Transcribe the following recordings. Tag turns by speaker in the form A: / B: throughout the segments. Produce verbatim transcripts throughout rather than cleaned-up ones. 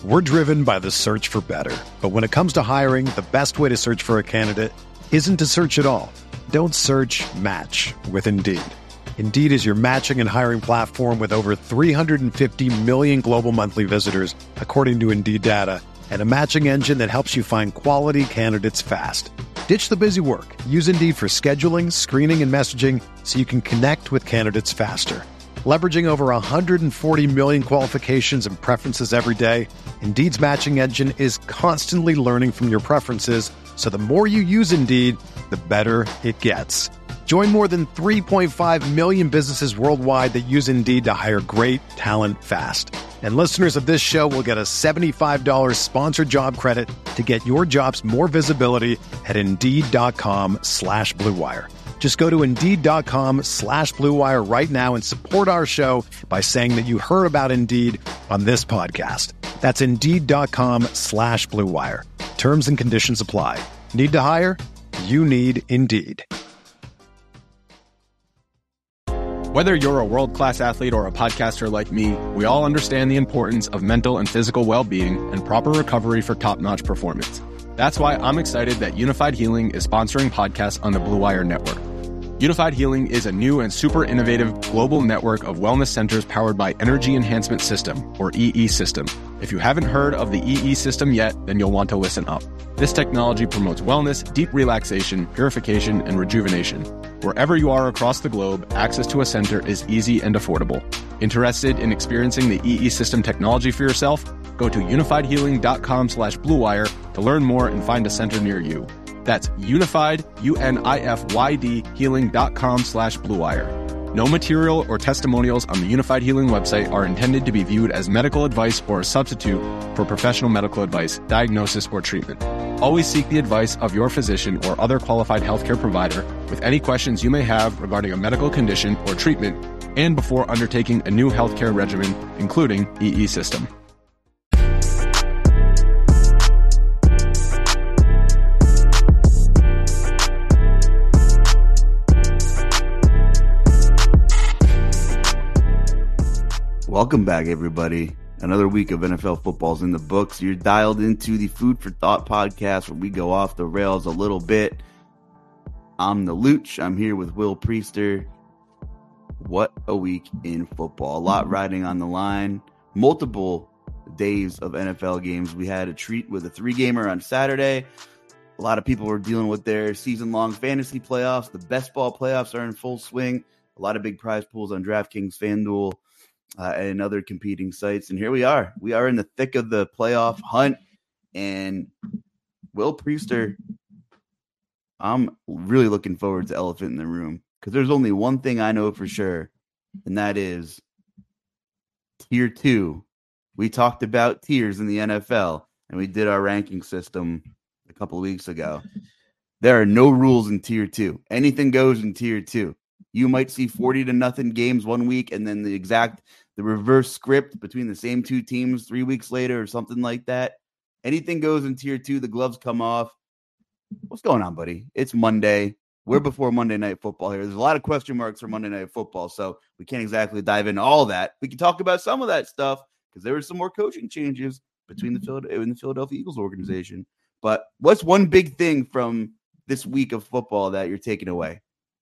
A: We're driven by the search for better. But when it comes to hiring, the best way to search for a candidate isn't to search at all. Don't search, match with Indeed. Indeed is your matching and hiring platform with over three hundred fifty million global monthly visitors, according to Indeed data, and a matching engine that helps you find quality candidates fast. Ditch the busy work. Use Indeed for scheduling, screening, and messaging so you can connect with candidates faster. Leveraging over one hundred forty million qualifications and preferences every day, Indeed's matching engine is constantly learning from your preferences, so the more you use Indeed, the better it gets. Join more than three point five million businesses worldwide that use Indeed to hire great talent fast. And listeners of this show will get a seventy-five dollars sponsored job credit to get your jobs more visibility at Indeed.com slash Blue Wire. Just go to Indeed.com slash Blue Wire right now and support our show by saying that you heard about Indeed on this podcast. That's Indeed.com slash Blue Wire. Terms and conditions apply. Need to hire? You need Indeed.
B: Whether you're a world-class athlete or a podcaster like me, we all understand the importance of mental and physical well-being and proper recovery for top-notch performance. That's why I'm excited that Unified Healing is sponsoring podcasts on the Blue Wire Network. Unified Healing is a new and super innovative global network of wellness centers powered by Energy Enhancement System, or E E System. If you haven't heard of the E E System yet, then you'll want to listen up. This technology promotes wellness, deep relaxation, purification, and rejuvenation. Wherever you are across the globe, access to a center is easy and affordable. Interested in experiencing the E E System technology for yourself? Go to unifiedhealing.com slash Blue Wire to learn more and find a center near you. That's unified, U N I F Y D, healing.com slash Blue Wire. No material or testimonials on the Unified Healing website are intended to be viewed as medical advice or a substitute for professional medical advice, diagnosis, or treatment. Always seek the advice of your physician or other qualified healthcare provider with any questions you may have regarding a medical condition or treatment and before undertaking a new healthcare regimen, including E E System.
C: Welcome back, everybody. Another week of N F L football's in the books. You're dialed into the Food for Thought podcast, where we go off the rails a little bit. I'm the Luch. I'm here with Will Priester. What a week in football. A lot riding on the line. Multiple days of N F L games. We had a treat with a three-gamer on Saturday. A lot of people were dealing with their season-long fantasy playoffs. The best ball playoffs are in full swing. A lot of big prize pools on DraftKings, FanDuel, Uh, and other competing sites. And here we are. We are in the thick of the playoff hunt. And Will Priester, I'm really looking forward to Elephant in the Room, because there's only one thing I know for sure, and that is tier two. We talked about tiers in the N F L, and we did our ranking system a couple of weeks ago. There are no rules in tier two. Anything goes in tier two. You might see forty to nothing games one week, and then the exact the reverse script between the same two teams three weeks later or something like that. Anything goes in tier two. The gloves come off. What's going on, buddy? It's Monday. We're before Monday Night Football here. There's a lot of question marks for Monday Night Football, so we can't exactly dive into all that. We can talk about some of that stuff because there were some more coaching changes between the Philadelphia and the Philadelphia Eagles organization. But what's one big thing from this week of football that you're taking away?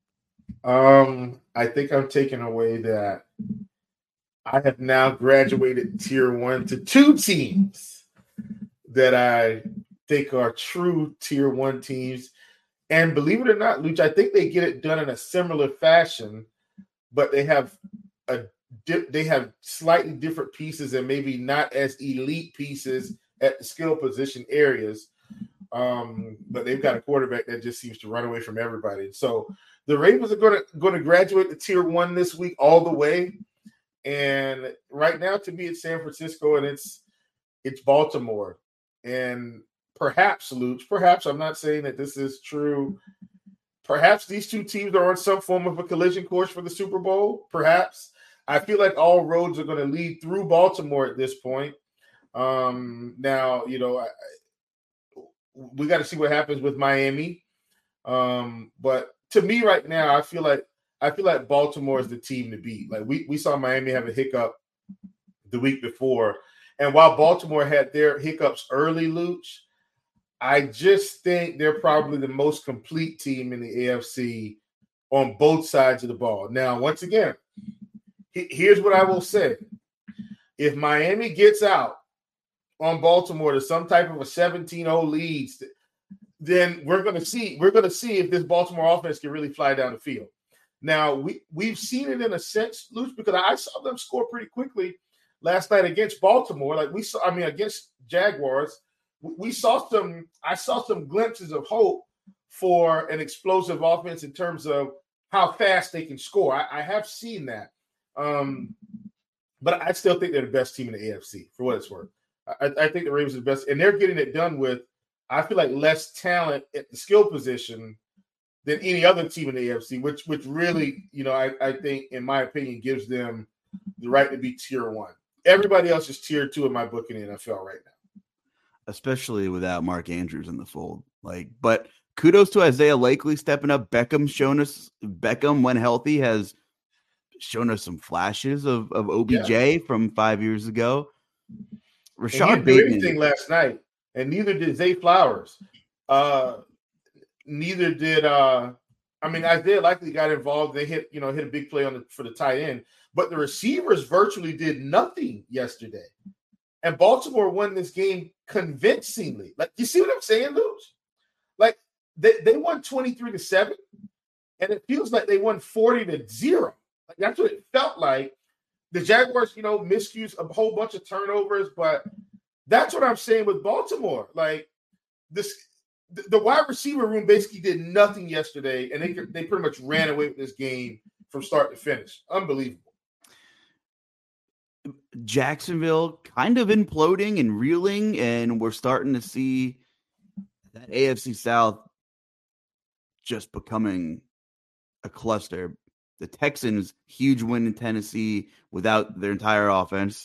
D: Um, I think I'm taking away that I have now graduated tier one to two teams that I think are true tier one teams. And believe it or not, Luch, I think they get it done in a similar fashion, but they have a they have slightly different pieces and maybe not as elite pieces at the skill position areas. Um, but they've got a quarterback that just seems to run away from everybody. So the Ravens are going to going to graduate to tier one this week all the way. And right now, to me, it's San Francisco and it's it's Baltimore. And perhaps, Luch, perhaps, I'm not saying that this is true. Perhaps these two teams are on some form of a collision course for the Super Bowl. Perhaps. I feel like all roads are going to lead through Baltimore at this point. Um, now, you know, I, we got to see what happens with Miami. Um, but to me right now, I feel like I feel like Baltimore is the team to beat. Like we, we saw Miami have a hiccup the week before, And while Baltimore had their hiccups early, Luch, I just think they're probably the most complete team in the A F C on both sides of the ball. Now, once again, here's what I will say. If Miami gets out on Baltimore to some type of a seventeen oh leads, then we're going to see we're going to see if this Baltimore offense can really fly down the field. Now, we, we've seen it in a sense, Luch, because I saw them score pretty quickly last night against Baltimore. Like we saw, I mean, against Jaguars, we saw some, I saw some glimpses of hope for an explosive offense in terms of how fast they can score. I, I have seen that. Um, but I still think they're the best team in the A F C, for what it's worth. I, I think the Ravens are the best, and they're getting it done with, I feel like, less talent at the skill position than any other team in the A F C, which which really, you know, I, I think, in my opinion, gives them the right to be tier one. Everybody else is tier two in my book in the N F L right now.
C: Especially without Mark Andrews in the fold. Like, but kudos to Isaiah Likely stepping up. Beckham's shown us, Beckham, when healthy, has shown us some flashes of, of O B J yeah. from five years ago.
D: Rashad Bateman didn't do anything last night, and neither did Zay Flowers. Uh, neither did uh, I mean Isaiah Likely got involved. They hit, you know, hit a big play on the for the tight end, but the receivers virtually did nothing yesterday. And Baltimore won this game convincingly. Like, you see what I'm saying, Luch? Like, they, they won twenty-three to seven, and it feels like they won forty to zero. Like, that's what it felt like. The Jaguars, you know, miscues a whole bunch of turnovers, but that's what I'm saying with Baltimore. Like, this, the, the wide receiver room basically did nothing yesterday, and they they pretty much ran away with this game from start to finish. Unbelievable.
C: Jacksonville kind of imploding and reeling, and we're starting to see that A F C South just becoming a cluster. The Texans, huge win in Tennessee without their entire offense,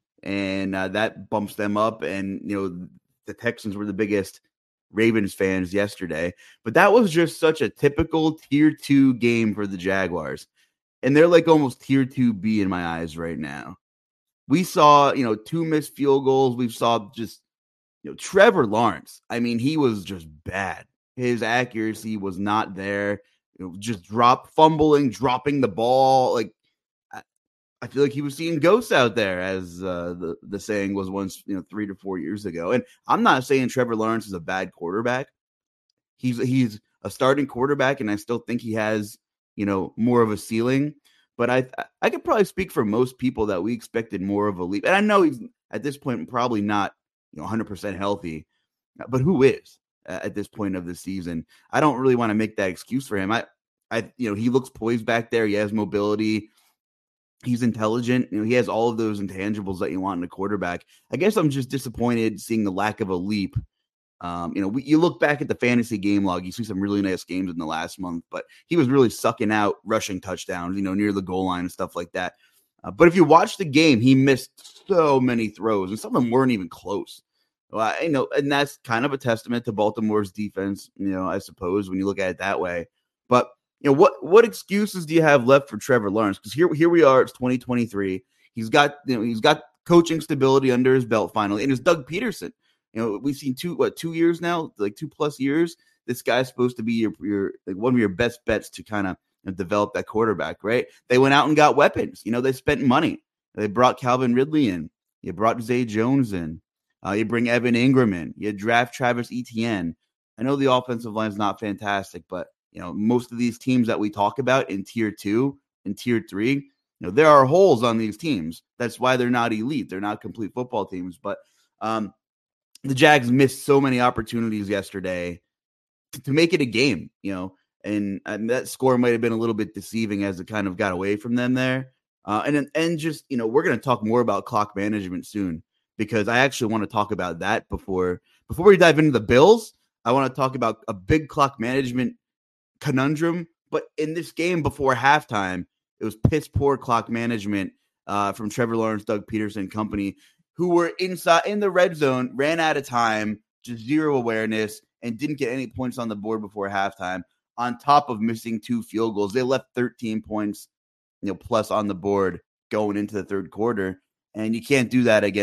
C: and uh, that bumps them up. And, you know, the Texans were the biggest Ravens fans yesterday, but that was just such a typical tier two game for the Jaguars. And they're like almost tier two B in my eyes right now. We saw, you know, two missed field goals. We saw just, you know, Trevor Lawrence. I mean, he was just bad. His accuracy was not there. You know, just drop, fumbling, dropping the ball. Like, I, I feel like he was seeing ghosts out there, as uh, the, the saying was once, you know, three to four years ago. And I'm not saying Trevor Lawrence is a bad quarterback. He's, he's a starting quarterback, and I still think he has, you know, more of a ceiling. But I I could probably speak for most people that we expected more of a leap. And I know he's at this point probably not, you know, one hundred percent healthy, but who is at this point of the season? I don't really want to make that excuse for him. I, I you know, he looks poised back there. He has mobility. He's intelligent. You know, he has all of those intangibles that you want in a quarterback. I guess I'm just disappointed seeing the lack of a leap. Um, you know, we, you look back at the fantasy game log, you see some really nice games in the last month, but he was really sucking out rushing touchdowns, you know, near the goal line and stuff like that. Uh, but if you watch the game, he missed so many throws, and some of them weren't even close. Well, you know, and that's kind of a testament to Baltimore's defense, you know, I suppose, when you look at it that way. But, you know, what what excuses do you have left for Trevor Lawrence? Because here, here we are, it's twenty twenty-three. He's got, you know, he's got coaching stability under his belt finally, and it's Doug Peterson. You know, we've seen two, what, two years now, like two plus years. This guy's supposed to be your, your like one of your best bets to kind of, you know, develop that quarterback, right? They went out and got weapons. You know, they spent money. They brought Calvin Ridley in. You brought Zay Jones in. Uh, you bring Evan Ingram in. You draft Travis Etienne. I know the offensive line is not fantastic, but, you know, most of these teams that we talk about in tier two and tier three, you know, there are holes on these teams. That's why they're not elite. They're not complete football teams. But, um, the Jags missed so many opportunities yesterday to, to make it a game, you know, and, and that score might have been a little bit deceiving as it kind of got away from them there. Uh, and, and just, you know, we're going to talk more about clock management soon, because I actually want to talk about that before, before we dive into the Bills. I want to talk about a big clock management conundrum, but in this game before halftime, it was piss poor clock management uh, from Trevor Lawrence, Doug Peterson company, who were inside in the red zone, ran out of time, just zero awareness, and didn't get any points on the board before halftime. On top of missing two field goals, they left thirteen points, you know, plus on the board going into the third quarter, and you can't do that against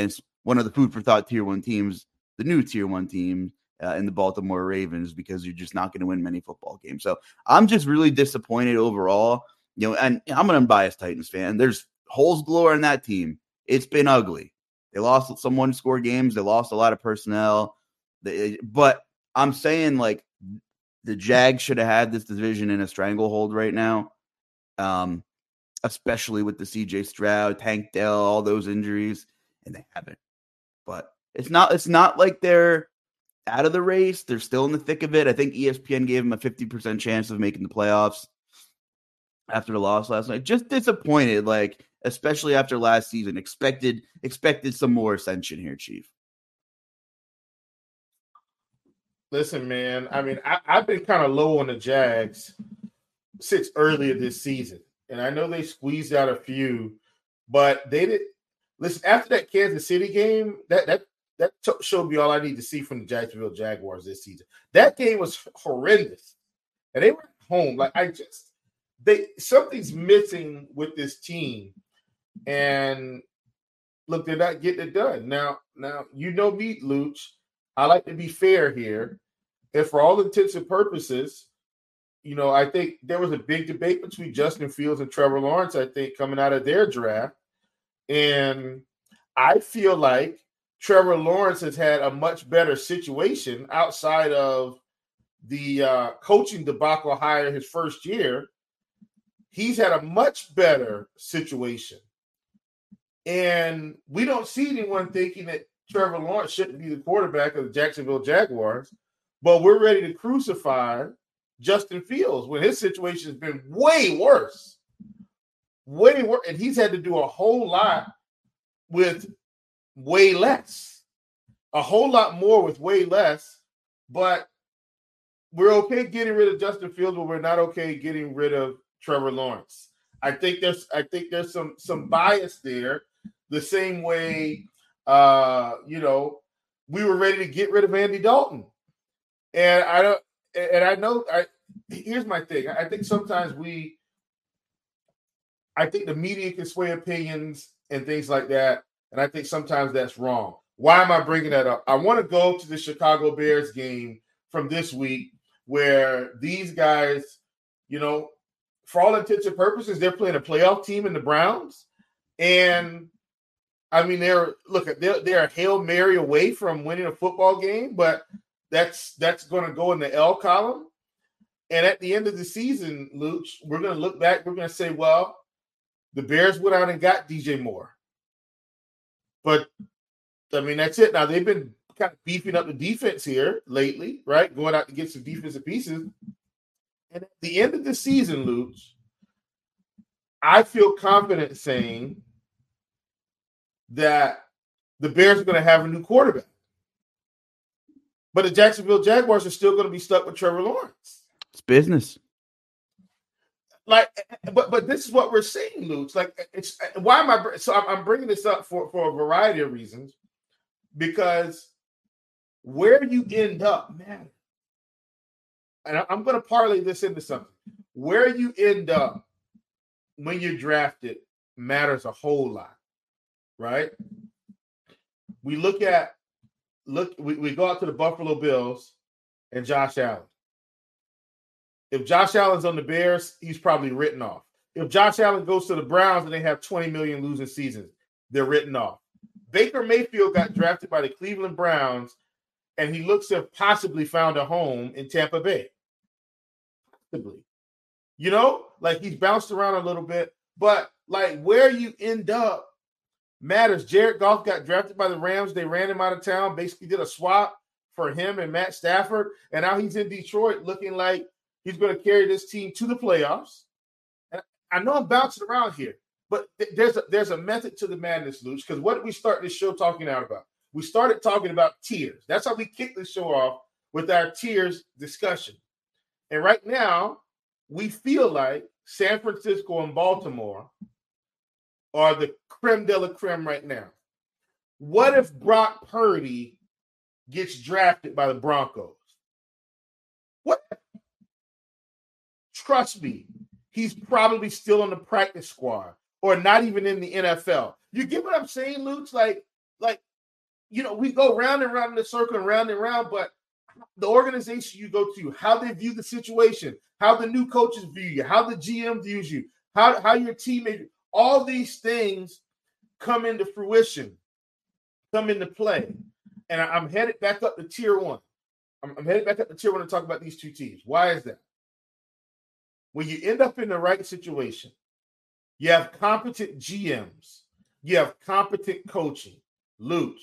C: one of the food for thought tier one teams, the new tier one team uh, in the Baltimore Ravens, because you're just not going to win many football games. So I'm just really disappointed overall. You know, and I'm an unbiased Titans fan. There's holes galore in that team. It's been ugly. They lost some one score games. They lost a lot of personnel. They, but I'm saying, like, the Jags should have had this division in a stranglehold right now, um, especially with the C J Stroud, Tank Dell, all those injuries, and they haven't. But it's not it's not like they're out of the race. They're still in the thick of it. I think E S P N gave them a fifty percent chance of making the playoffs after the loss last night. Just disappointed, like, especially after last season. Expected expected some more ascension here, Chief.
D: Listen, man, I mean, I, I've been kind of low on the Jags since earlier this season. And I know they squeezed out a few, but they did. Listen, after that Kansas City game, that that that t- showed me all I need to see from the Jacksonville Jaguars this season. That game was horrendous. And they were at home. Like, I just, they something's missing with this team. And look, they're not getting it done. Now, now you know me, Luch. I like to be fair here. And for all intents and purposes, you know, I think there was a big debate between Justin Fields and Trevor Lawrence, I think, coming out of their draft. And I feel like Trevor Lawrence has had a much better situation outside of the uh, coaching debacle hire his first year. He's had a much better situation. And we don't see anyone thinking that Trevor Lawrence shouldn't be the quarterback of the Jacksonville Jaguars, but we're ready to crucify Justin Fields when his situation has been way worse. Way worse. And he's had to do a whole lot with way less. A whole lot more with way less. But we're okay getting rid of Justin Fields, but we're not okay getting rid of Trevor Lawrence. I think there's I think there's some some bias there. The same way uh, you know, we were ready to get rid of Andy Dalton. And I don't and I know I here's my thing. I think sometimes we I think the media can sway opinions and things like that. And I think sometimes that's wrong. Why am I bringing that up? I want to go to the Chicago Bears game from this week where these guys, you know, for all intents and purposes, they're playing a playoff team in the Browns. And I mean, they're look, they're, they're a Hail Mary away from winning a football game, but that's that's going to go in the L column. And at the end of the season, Luch, we're going to look back. We're going to say, well, the Bears went out and got D J Moore. But, I mean, that's it. Now, they've been kind of beefing up the defense here lately, right? Going out to get some defensive pieces. And at the end of the season, Luch, I feel confident saying that the Bears are going to have a new quarterback. But the Jacksonville Jaguars are still going to be stuck with Trevor Lawrence.
C: It's business.
D: Like, but but this is what we're seeing, Luke. Like, it's why am I? So I'm, I'm bringing this up for, for a variety of reasons, because where you end up matters. And I, I'm going to parlay this into something. Where you end up when you're drafted matters a whole lot, right? We look at look. We, we go out to the Buffalo Bills and Josh Allen. If Josh Allen's on the Bears, he's probably written off. If Josh Allen goes to the Browns and they have twenty million losing seasons, they're written off. Baker Mayfield got drafted by the Cleveland Browns, and he looks to have possibly found a home in Tampa Bay. Possibly. You know, like he's bounced around a little bit, but like where you end up matters. Jared Goff got drafted by the Rams. They ran him out of town, basically did a swap for him and Matt Stafford, and now he's in Detroit looking like he's going to carry this team to the playoffs. And I know I'm bouncing around here, but th- there's a, there's a method to the madness, Luch, because what did we start this show talking out about? We started talking about tiers. That's how we kicked the show off, with our tiers discussion. And right now, we feel like San Francisco and Baltimore are the creme de la creme right now. What if Brock Purdy gets drafted by the Broncos? What? Trust me, he's probably still on the practice squad or not even in the N F L. You get what I'm saying, Luch? Like, like you know, we go round and round in the circle and round and round, but the organization you go to, how they view the situation, how the new coaches view you, how the G M views you, how, how your teammate, all these things come into fruition, come into play. And I, I'm headed back up to tier one. I'm, I'm headed back up to tier one to talk about these two teams. Why is that? When you end up in the right situation, you have competent G Ms, you have competent coaching, Luch.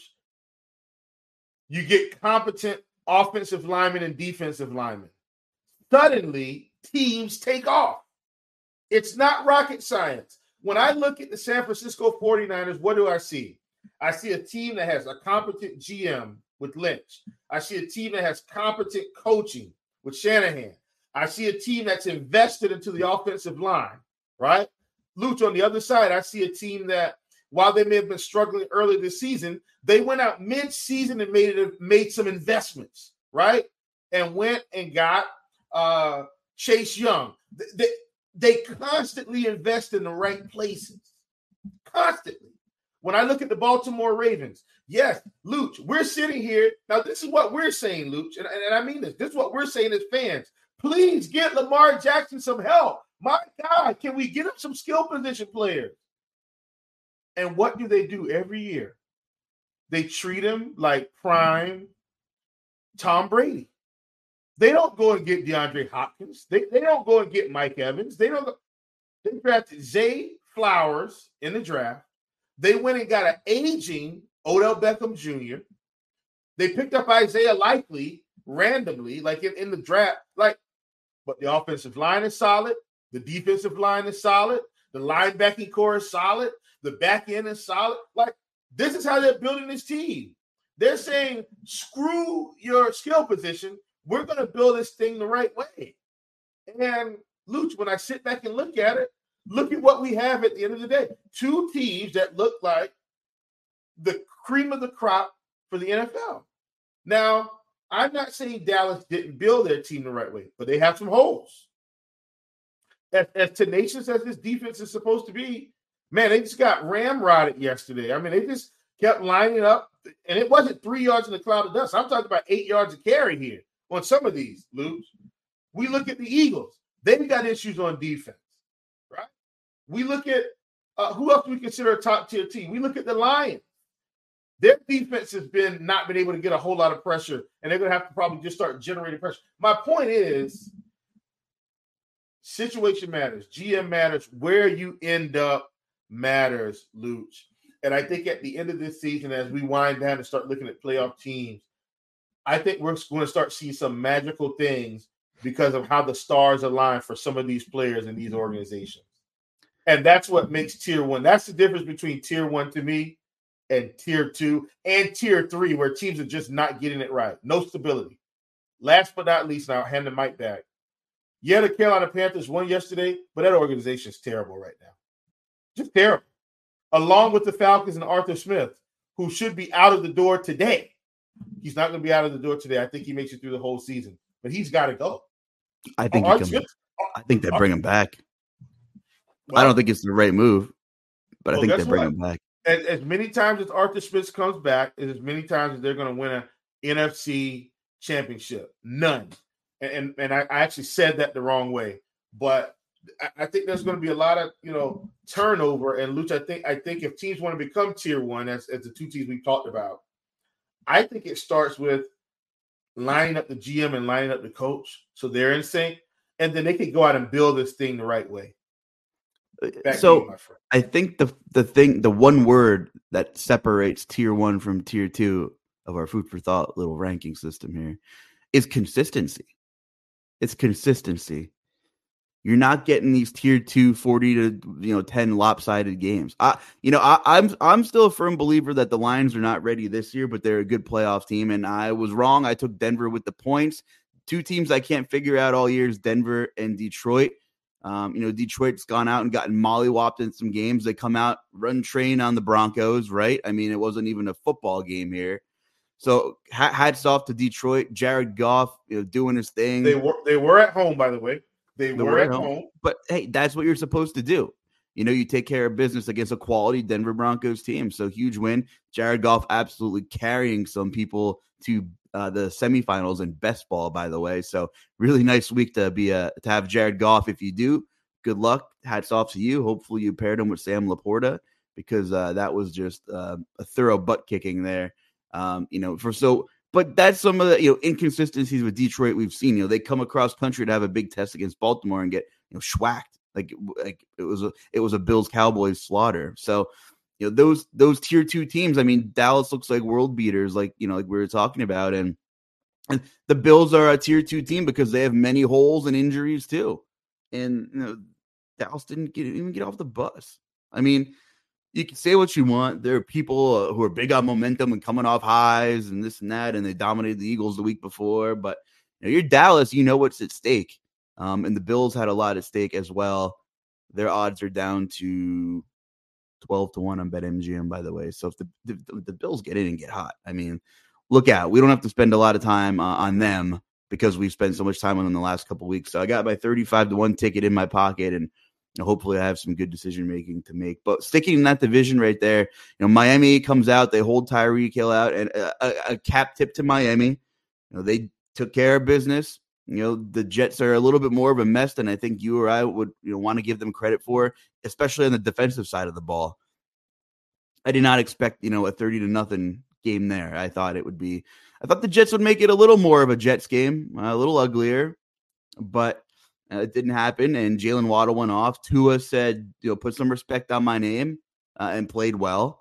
D: You get competent offensive linemen and defensive linemen. Suddenly, teams take off. It's not rocket science. When I look at the San Francisco forty-niners, what do I see? I see a team that has a competent G M with Lynch. I see a team that has competent coaching with Shanahan. I see a team that's invested into the offensive line, right? Luch, on the other side, I see a team that, while they may have been struggling early this season, they went out mid-season and made it, made some investments, right? And went and got uh, Chase Young. They, they constantly invest in the right places, constantly. When I look at the Baltimore Ravens, yes, Luch, we're sitting here. Now, this is what we're saying, Luch, and, and I mean this. This is what we're saying as fans. Please get Lamar Jackson some help. My God, can we get him some skill position players? And what do they do every year? They treat him like prime Tom Brady. They don't go and get DeAndre Hopkins. They, they don't go and get Mike Evans. They don't go, they drafted Zay Flowers in the draft. They went and got an aging Odell Beckham Junior They picked up Isaiah Likely randomly, like in, in the draft. Like, but the offensive line is solid. The defensive line is solid. The linebacking core is solid. The back end is solid. Like, this is how they're building this team. They're saying, screw your skill position. We're going to build this thing the right way. And, Luch, when I sit back and look at it, look at what we have at the end of the day. Two teams that look like the cream of the crop for the N F L. Now, I'm not saying Dallas didn't build their team the right way, but they have some holes. As, as tenacious as this defense is supposed to be, man, they just got ramrodded yesterday. I mean, they just kept lining up, and it wasn't three yards in the cloud of dust. I'm talking about eight yards of carry here on some of these, Luke. We look at the Eagles. They've got issues on defense, right? We look at uh, who else do we consider a top-tier team? We look at the Lions. Their defense has been not been able to get a whole lot of pressure, and they're going to have to probably just start generating pressure. My point is, situation matters. G M matters. Where you end up matters, Luch. And I think at the end of this season, as we wind down and start looking at playoff teams, I think we're going to start seeing some magical things because of how the stars align for some of these players in these organizations. And that's what makes tier one. That's the difference between tier one to me and tier two and tier three, where teams are just not getting it right. No stability. Last but not least, now I'll hand the mic back. Yeah, the Carolina Panthers won yesterday, but that organization is terrible right now. Just terrible. Along with the Falcons and Arthur Smith, who should be out of the door today. He's not going to be out of the door today. I think he makes it through the whole season, but he's got to go.
C: I think he comes, I think they bring him back. Well, I don't think it's the right move, but well, I think they bring what? him back.
D: As, as many times as Arthur Smith comes back, is as many times as they're going to win an N F C championship. None. And and, and I, I actually said that the wrong way, but I, I think there's going to be a lot of you know turnover. And Luch, I think I think if teams want to become tier one, as as the two teams we talked about, I think it starts with lining up the G M and lining up the coach so they're in sync, and then they can go out and build this thing the right way. Back
C: so you, I think the the thing, the one word that separates tier one from tier two of our food for thought little ranking system here is consistency. It's consistency. You're not getting these tier two forty to you know ten lopsided games. I you know I, I'm I'm still a firm believer that the Lions are not ready this year, but they're a good playoff team. And I was wrong. I took Denver with the points. Two teams I can't figure out all year is Denver and Detroit. Um, you know, Detroit's gone out and gotten mollywopped in some games. They come out, run train on the Broncos, right? I mean, it wasn't even a football game here. So hats off to Detroit. Jared Goff, you know, doing his thing.
D: They were they were at home, by the way. They, they were, were at home. home.
C: But hey, that's what you're supposed to do. you know, you take care of business against a quality Denver Broncos team. So huge win. Jared Goff absolutely carrying some people to uh, the semifinals in best ball, by the way. So really nice week to be a, to have Jared Goff. If you do, good luck. Hats off to you. Hopefully you paired him with Sam Laporta, because uh, that was just uh, a thorough butt kicking there. Um, you know, for so, but that's some of the, you know, inconsistencies with Detroit we've seen. You know, they come across country to have a big test against Baltimore and get, you know, schwacked. Like, like it was a it was a Bills Cowboys slaughter. So, you know, those those tier two teams. I mean, Dallas looks like world beaters, like, you know, like we were talking about, and and the Bills are a tier two team because they have many holes and injuries too. And you know, Dallas didn't get even get off the bus. I mean, you can say what you want. There are people uh, who are big on momentum and coming off highs and this and that, and they dominated the Eagles the week before. But you know, you're Dallas, you know what's at stake. Um, and the Bills had a lot at stake as well. Their odds are down to twelve to one on BetMGM, by the way. So if the, the, the Bills get in and get hot, I mean, look out. We don't have to spend a lot of time uh, on them because we've spent so much time on them the last couple of weeks. So I got my thirty-five to one ticket in my pocket, and you know, hopefully I have some good decision-making to make. But sticking in that division right there, you know, Miami comes out. They hold Tyreek Hill out, and a, a, a cap tip to Miami. You know, they took care of business. You know, the Jets are a little bit more of a mess than I think you or I would, you know, want to give them credit for, especially on the defensive side of the ball. I did not expect, you know, a thirty to nothing game there. I thought it would be, I thought the Jets would make it a little more of a Jets game, a little uglier, but uh, it didn't happen. And Jalen Waddle went off. Tua said, you know, put some respect on my name, uh, and played well.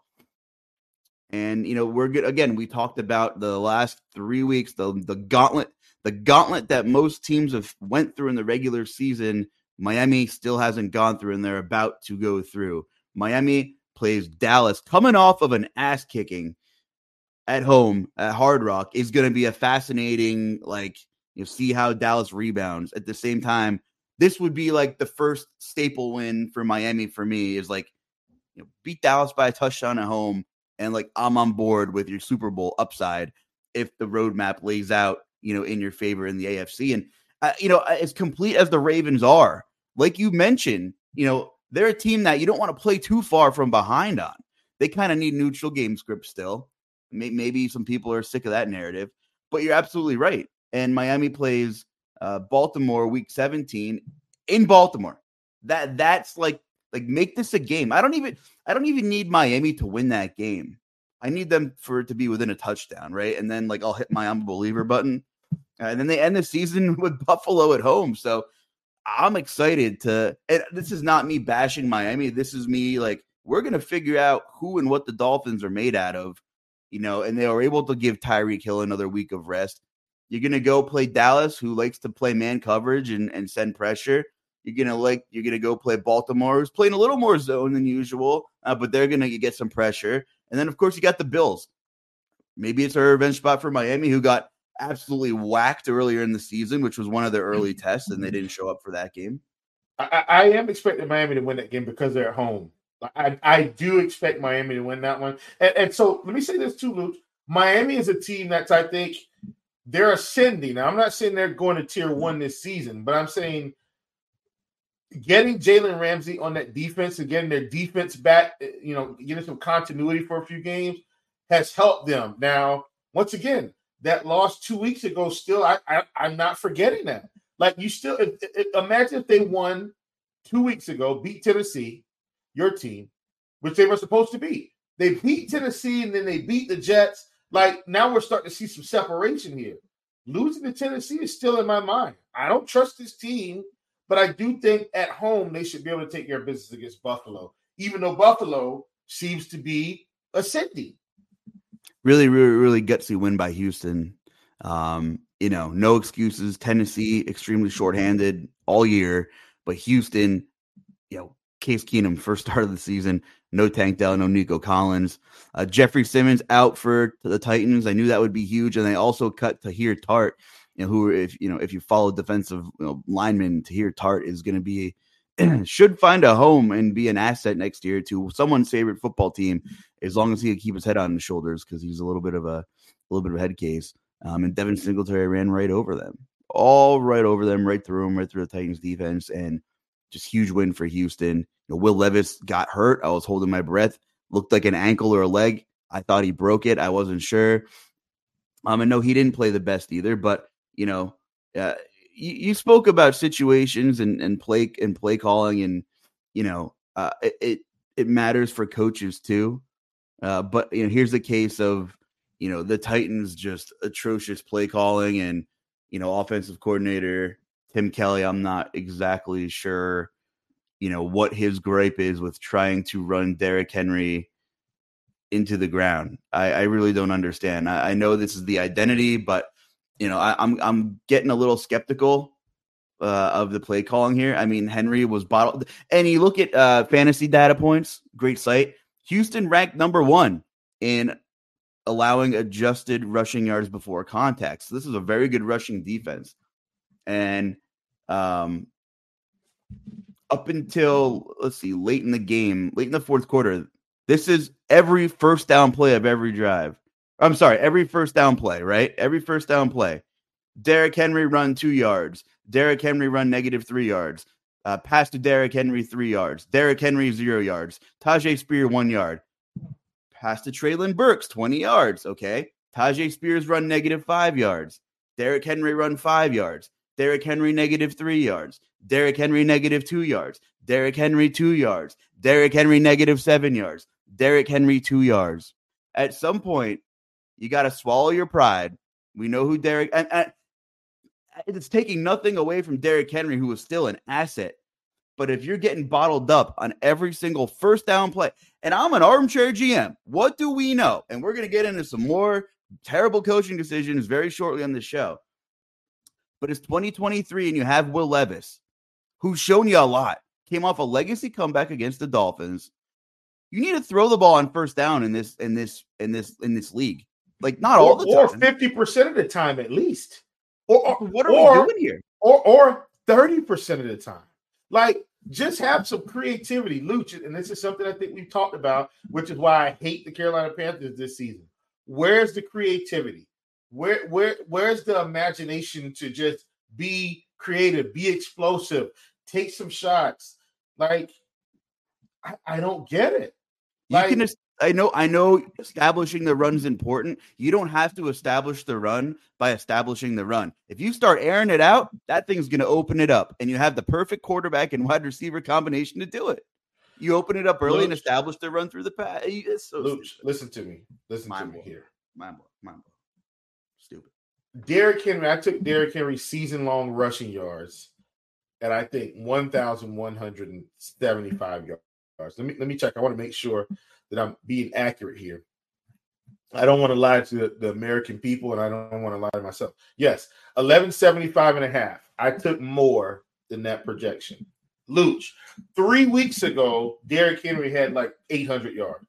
C: And, you know, we're good. Again, we talked about the last three weeks, the, the gauntlet, the gauntlet that most teams have went through in the regular season. Miami still hasn't gone through, and they're about to go through. Miami plays Dallas, coming off of an ass kicking at home at Hard Rock. Is going to be a fascinating, like, you know, see how Dallas rebounds. At the same time, this would be like the first staple win for Miami for me, is like, you know, beat Dallas by a touchdown at home. And like, I'm on board with your Super Bowl upside if the roadmap lays out, you know, in your favor in the A F C. And, uh, you know, as complete as the Ravens are, like you mentioned, you know, they're a team that you don't want to play too far from behind on. They kind of need neutral game script still. Maybe some people are sick of that narrative, but you're absolutely right. And Miami plays uh, Baltimore week seventeen in Baltimore. That that's like, like make this a game. I don't even, I don't even need Miami to win that game. I need them for it to be within a touchdown, right? And then like I'll hit my unbeliever button, and then they end the season with Buffalo at home. So I'm excited to. And this is not me bashing Miami. This is me like, we're gonna figure out who and what the Dolphins are made out of, you know. And they were able to give Tyreek Hill another week of rest. You're gonna go play Dallas, who likes to play man coverage and, and send pressure. You're gonna like you're gonna go play Baltimore, who's playing a little more zone than usual, uh, but they're gonna get some pressure. And then of course you got the Bills. Maybe it's a revenge spot for Miami, who got absolutely whacked earlier in the season, which was one of their early tests, and they didn't show up for that game.
D: I, I am expecting Miami to win that game because they're at home. I, I do expect Miami to win that one. And, and so let me say this too, Luke. Miami is a team that's, I think, they're ascending. Now, I'm not saying they're going to tier one this season, but I'm saying getting Jalen Ramsey on that defense and getting their defense back, you know, getting some continuity for a few games has helped them. Now, once again, that loss two weeks ago, still, I, I, I'm not forgetting that. Like, you still, it, it, imagine if they won two weeks ago, beat Tennessee, your team, which they were supposed to beat. They beat Tennessee, and then they beat the Jets. Like, now we're starting to see some separation here. Losing to Tennessee is still in my mind. I don't trust this team, but I do think at home they should be able to take care of business against Buffalo, even though Buffalo seems to be ascending.
C: Really, really, really gutsy win by Houston. Um, you know, no excuses. Tennessee, extremely shorthanded all year, but Houston, you know, Case Keenum, first start of the season, no Tank Dell, no Nico Collins. Uh, Jeffrey Simmons out for the Titans. I knew that would be huge, and they also cut Tahir Tart, you know, who, if you know, if you follow defensive, you know, lineman, Tahir Tart is going to be should find a home and be an asset next year to someone's favorite football team, as long as he can keep his head on his shoulders, because he's a little bit of a, a little bit of a head case. Um, and Devin Singletary ran right over them, all right over them, right through them, right through the Titans defense, and just huge win for Houston. You know, Will Levis got hurt. I was holding my breath. Looked like an ankle or a leg. I thought he broke it. I wasn't sure. Um, and no, he didn't play the best either. But you know, uh, you, you spoke about situations and and play and play calling, and you know, uh, it, it it matters for coaches too. Uh, but you know, here's a case of, you know, the Titans just atrocious play calling, and you know, offensive coordinator Tim Kelly. I'm not exactly sure, you know, what his gripe is with trying to run Derrick Henry into the ground. I, I really don't understand. I, I know this is the identity, but you know, I, I'm I'm getting a little skeptical uh, of the play calling here. I mean, Henry was bottled, and you look at uh, fantasy data points. Great site. Houston ranked number one in allowing adjusted rushing yards before contact. So this is a very good rushing defense. And um, up until, let's see, late in the game, late in the fourth quarter, this is every first down play of every drive. I'm sorry, every first down play, right? Every first down play. Derrick Henry run two yards. Derrick Henry run negative three yards. Uh, pass to Derrick Henry, three yards. Derrick Henry, zero yards. Tajay Spear, one yard. Pass to Treylon Burks, twenty yards. Okay. Tajay Spears run negative five yards. Derrick Henry run five yards. Derrick Henry, negative three yards. Derrick Henry, negative two yards. Derrick Henry, two yards. Derrick Henry, negative seven yards. Derrick Henry, two yards. At some point, you got to swallow your pride. We know who Derrick and, and it's taking nothing away from Derrick Henry, who is still an asset. But if you're getting bottled up on every single first down play, and I'm an armchair G M, what do we know? And we're going to get into some more terrible coaching decisions very shortly on the show. But it's twenty twenty-three, and you have Will Levis, who's shown you a lot. Came off a legacy comeback against the Dolphins. You need to throw the ball on first down in this in this in this in this league. Like not
D: or,
C: all the time,
D: or fifty percent of the time at least. Or, or
C: what are
D: or,
C: we doing here?
D: Or or thirty percent of the time. Like, just have some creativity, Luch. And this is something I think we've talked about, which is why I hate the Carolina Panthers this season. Where's the creativity? Where where where's the imagination to just be creative, be explosive, take some shots? Like, I, I don't get it. Like,
C: you can. I know. I know. Establishing the run is important. You don't have to establish the run by establishing the run. If you start airing it out, that thing's going to open it up, and you have the perfect quarterback and wide receiver combination to do it. You open it up early
D: Luch,
C: and establish the run through the pass. It's so
D: Luch, listen to me. Listen
C: Mind
D: to me
C: blow.
D: here.
C: Mind blow. Mind blow. Stupid.
D: Derrick Henry. I took Derrick Henry's season-long rushing yards, and I think one thousand one hundred seventy-five yards. Let me let me check. I want to make sure that I'm being accurate here. I don't want to lie to the, the American people, and I don't want to lie to myself. Yes, eleven seventy-five and a half. I took more than that projection. Luch, three weeks ago, Derrick Henry had like eight hundred yards.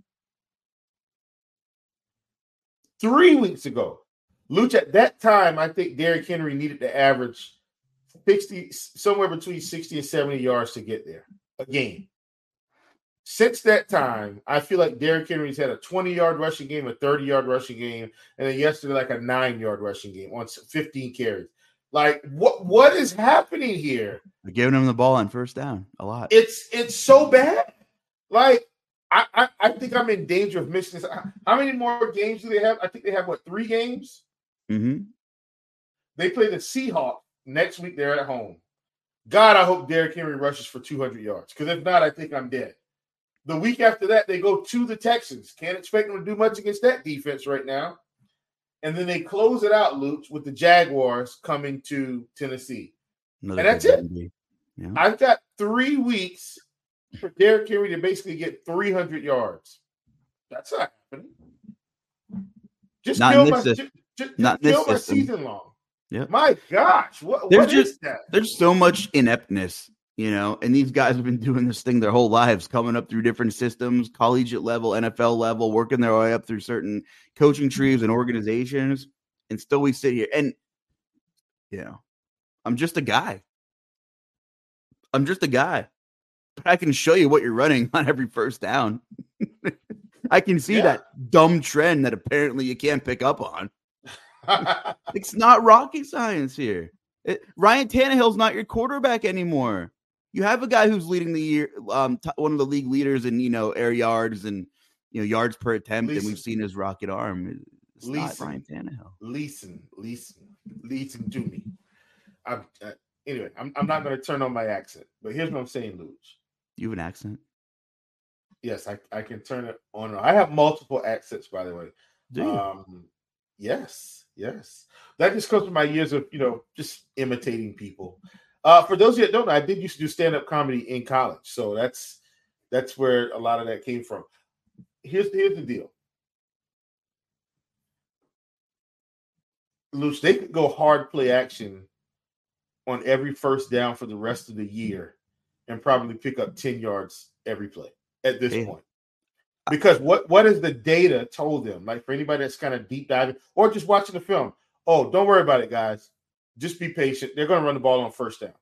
D: Three weeks ago. Luch, at that time, I think Derrick Henry needed to average sixty, somewhere between sixty and seventy yards to get there a game. Since that time, I feel like Derrick Henry's had a twenty-yard rushing game, a thirty-yard rushing game, and then yesterday like a nine-yard rushing game on fifteen carries. Like, what what is happening here?
C: They're giving him the ball on first down a lot.
D: It's it's so bad. Like, I, I, I think I'm in danger of missing this. How many more games do they have? I think they have, what, three games?
C: Mm-hmm.
D: They play the Seahawks next week. They're at home. God, I hope Derrick Henry rushes for two hundred yards, because if not, I think I'm dead. The week after that, they go to the Texans. Can't expect them to do much against that defense right now. And then they close it out, Luch, with the Jaguars coming to Tennessee.
C: Another
D: and that's it.
C: Yeah.
D: I've got three weeks for Derrick Henry to basically get three hundred yards. That's not happening. Just
C: not
D: kill my,
C: just,
D: just, just
C: not
D: kill my
C: system.
D: season long.
C: Yep.
D: My gosh, what,
C: there's
D: what
C: just,
D: is that?
C: There's so much ineptness. You know, and these guys have been doing this thing their whole lives, coming up through different systems, collegiate level, N F L level, working their way up through certain coaching trees and organizations. And still we sit here and, you know, I'm just a guy. I'm just a guy. But I can show you what you're running on every first down. I can see
D: yeah.
C: that dumb trend that apparently you can't pick up on. It's not rocket science here. It, Ryan Tannehill's not your quarterback anymore. You have a guy who's leading the year, um, t- one of the league leaders in, you know, air yards and, you know, yards per attempt,
D: Leeson.
C: and we've seen his rocket arm. It's
D: Leeson.
C: not Ryan Tannehill.
D: Leeson, Leeson, Leeson to me. I'm, uh, anyway, I'm, I'm not going to turn on my accent, but here's what I'm saying, Luch.
C: You have an accent?
D: Yes, I, I can turn it on. I have multiple accents, by the way.
C: Do you?
D: Um, yes, yes. That just comes from my years of, you know, just imitating people. Uh, for those of you that don't know, I did used to do stand-up comedy in college, so that's that's where a lot of that came from. Here's here's the deal, Luch. They could go hard play action on every first down for the rest of the year, and probably pick up ten yards every play at this
C: Yeah.
D: point. Because what what has the data told them? Like for anybody that's kind of deep diving or just watching the film, oh, don't worry about it, guys. Just be patient. They're going to run the ball on first down.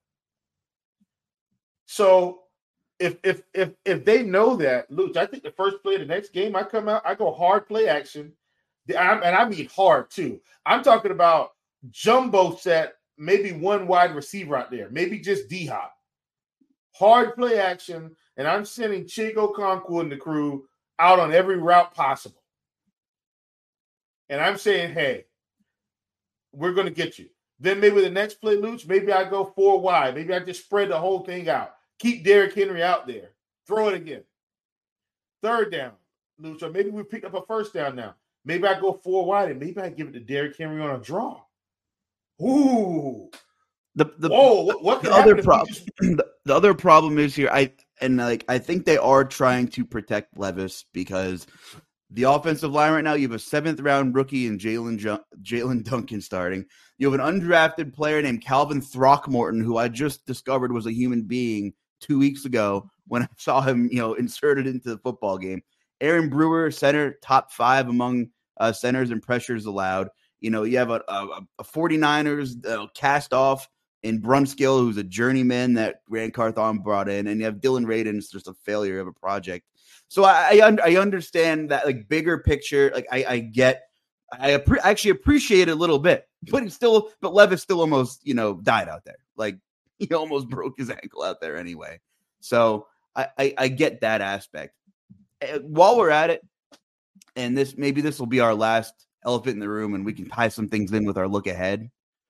D: So if if if if they know that, Luch, I think the first play of the next game, I come out, I go hard play action, I'm, and I mean hard too. I'm talking about jumbo set, maybe one wide receiver out there, maybe just D-Hop. Hard play action, and I'm sending Chigo Okonkwo and the crew out on every route possible. And I'm saying, hey, we're going to get you. Then maybe the next play, Luch, maybe I go four wide. Maybe I just spread the whole thing out. Keep Derrick Henry out there. Throw it again. Third down, Luch, or maybe we pick up a first down now. Maybe I go four wide, and maybe I give it to Derrick Henry on a draw. Ooh.
C: The the,
D: Whoa, what, what
C: the
D: could happen
C: other
D: if we
C: problem
D: just-
C: the, the other problem is here. I and like I think they are trying to protect Levis because the offensive line right now. You have a seventh round rookie in Jalen Ju- Jalen Duncan starting. You have an undrafted player named Calvin Throckmorton, who I just discovered was a human being two weeks ago when I saw him, you know, inserted into the football game. Aaron Brewer, center, top five among uh, centers and pressures allowed. You know, you have a, a, a 49ers uh, cast off in Brunskill, who's a journeyman that Grant Carthon brought in, and you have Dylan Radin, it's just a failure of a project. So I I, un- I understand that like bigger picture. Like I, I get, I appre- actually appreciate it a little bit, but it's still, but Levis still almost you know died out there. Like he almost broke his ankle out there anyway. So I I, I get that aspect. While we're at it, and this maybe this will be our last elephant in the room, and we can tie some things in with our look ahead.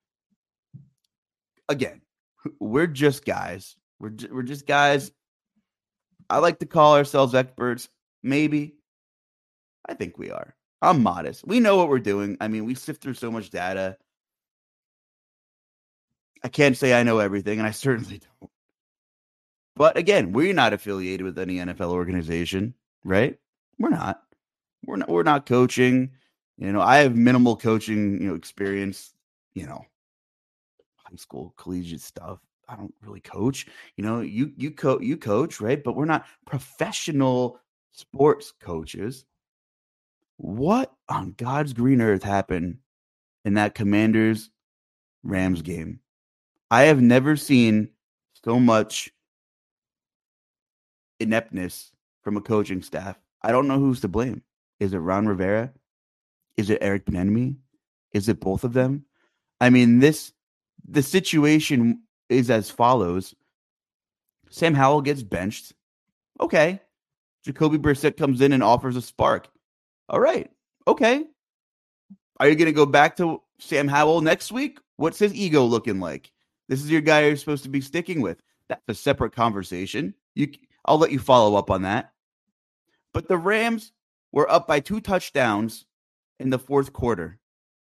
C: Again, we're just guys. We're ju- we're just guys. I like to call ourselves experts. Maybe. I think we are. I'm modest. We know what we're doing. I mean, we sift through so much data. I can't say I know everything, and I certainly don't. But again, we're not affiliated with any N F L organization, right? We're not. We're not. We're not coaching. You know, I have minimal coaching, you know, experience. You know, high school, collegiate stuff. I don't really coach. You know, you you co- you coach, right? But we're not professional sports coaches. What on God's green earth happened in that Commanders Rams game? I have never seen so much ineptness from a coaching staff. I don't know who's to blame. Is it Ron Rivera? Is it Eric Bieniemy? Is it both of them? I mean, this the situation is as follows. Sam Howell gets benched. Okay. Jacoby Brissett comes in and offers a spark. All right. Okay. Are you going to go back to Sam Howell next week? What's his ego looking like? This is your guy you're supposed to be sticking with. That's a separate conversation. You, I'll let you follow up on that. But the Rams were up by two touchdowns in the fourth quarter.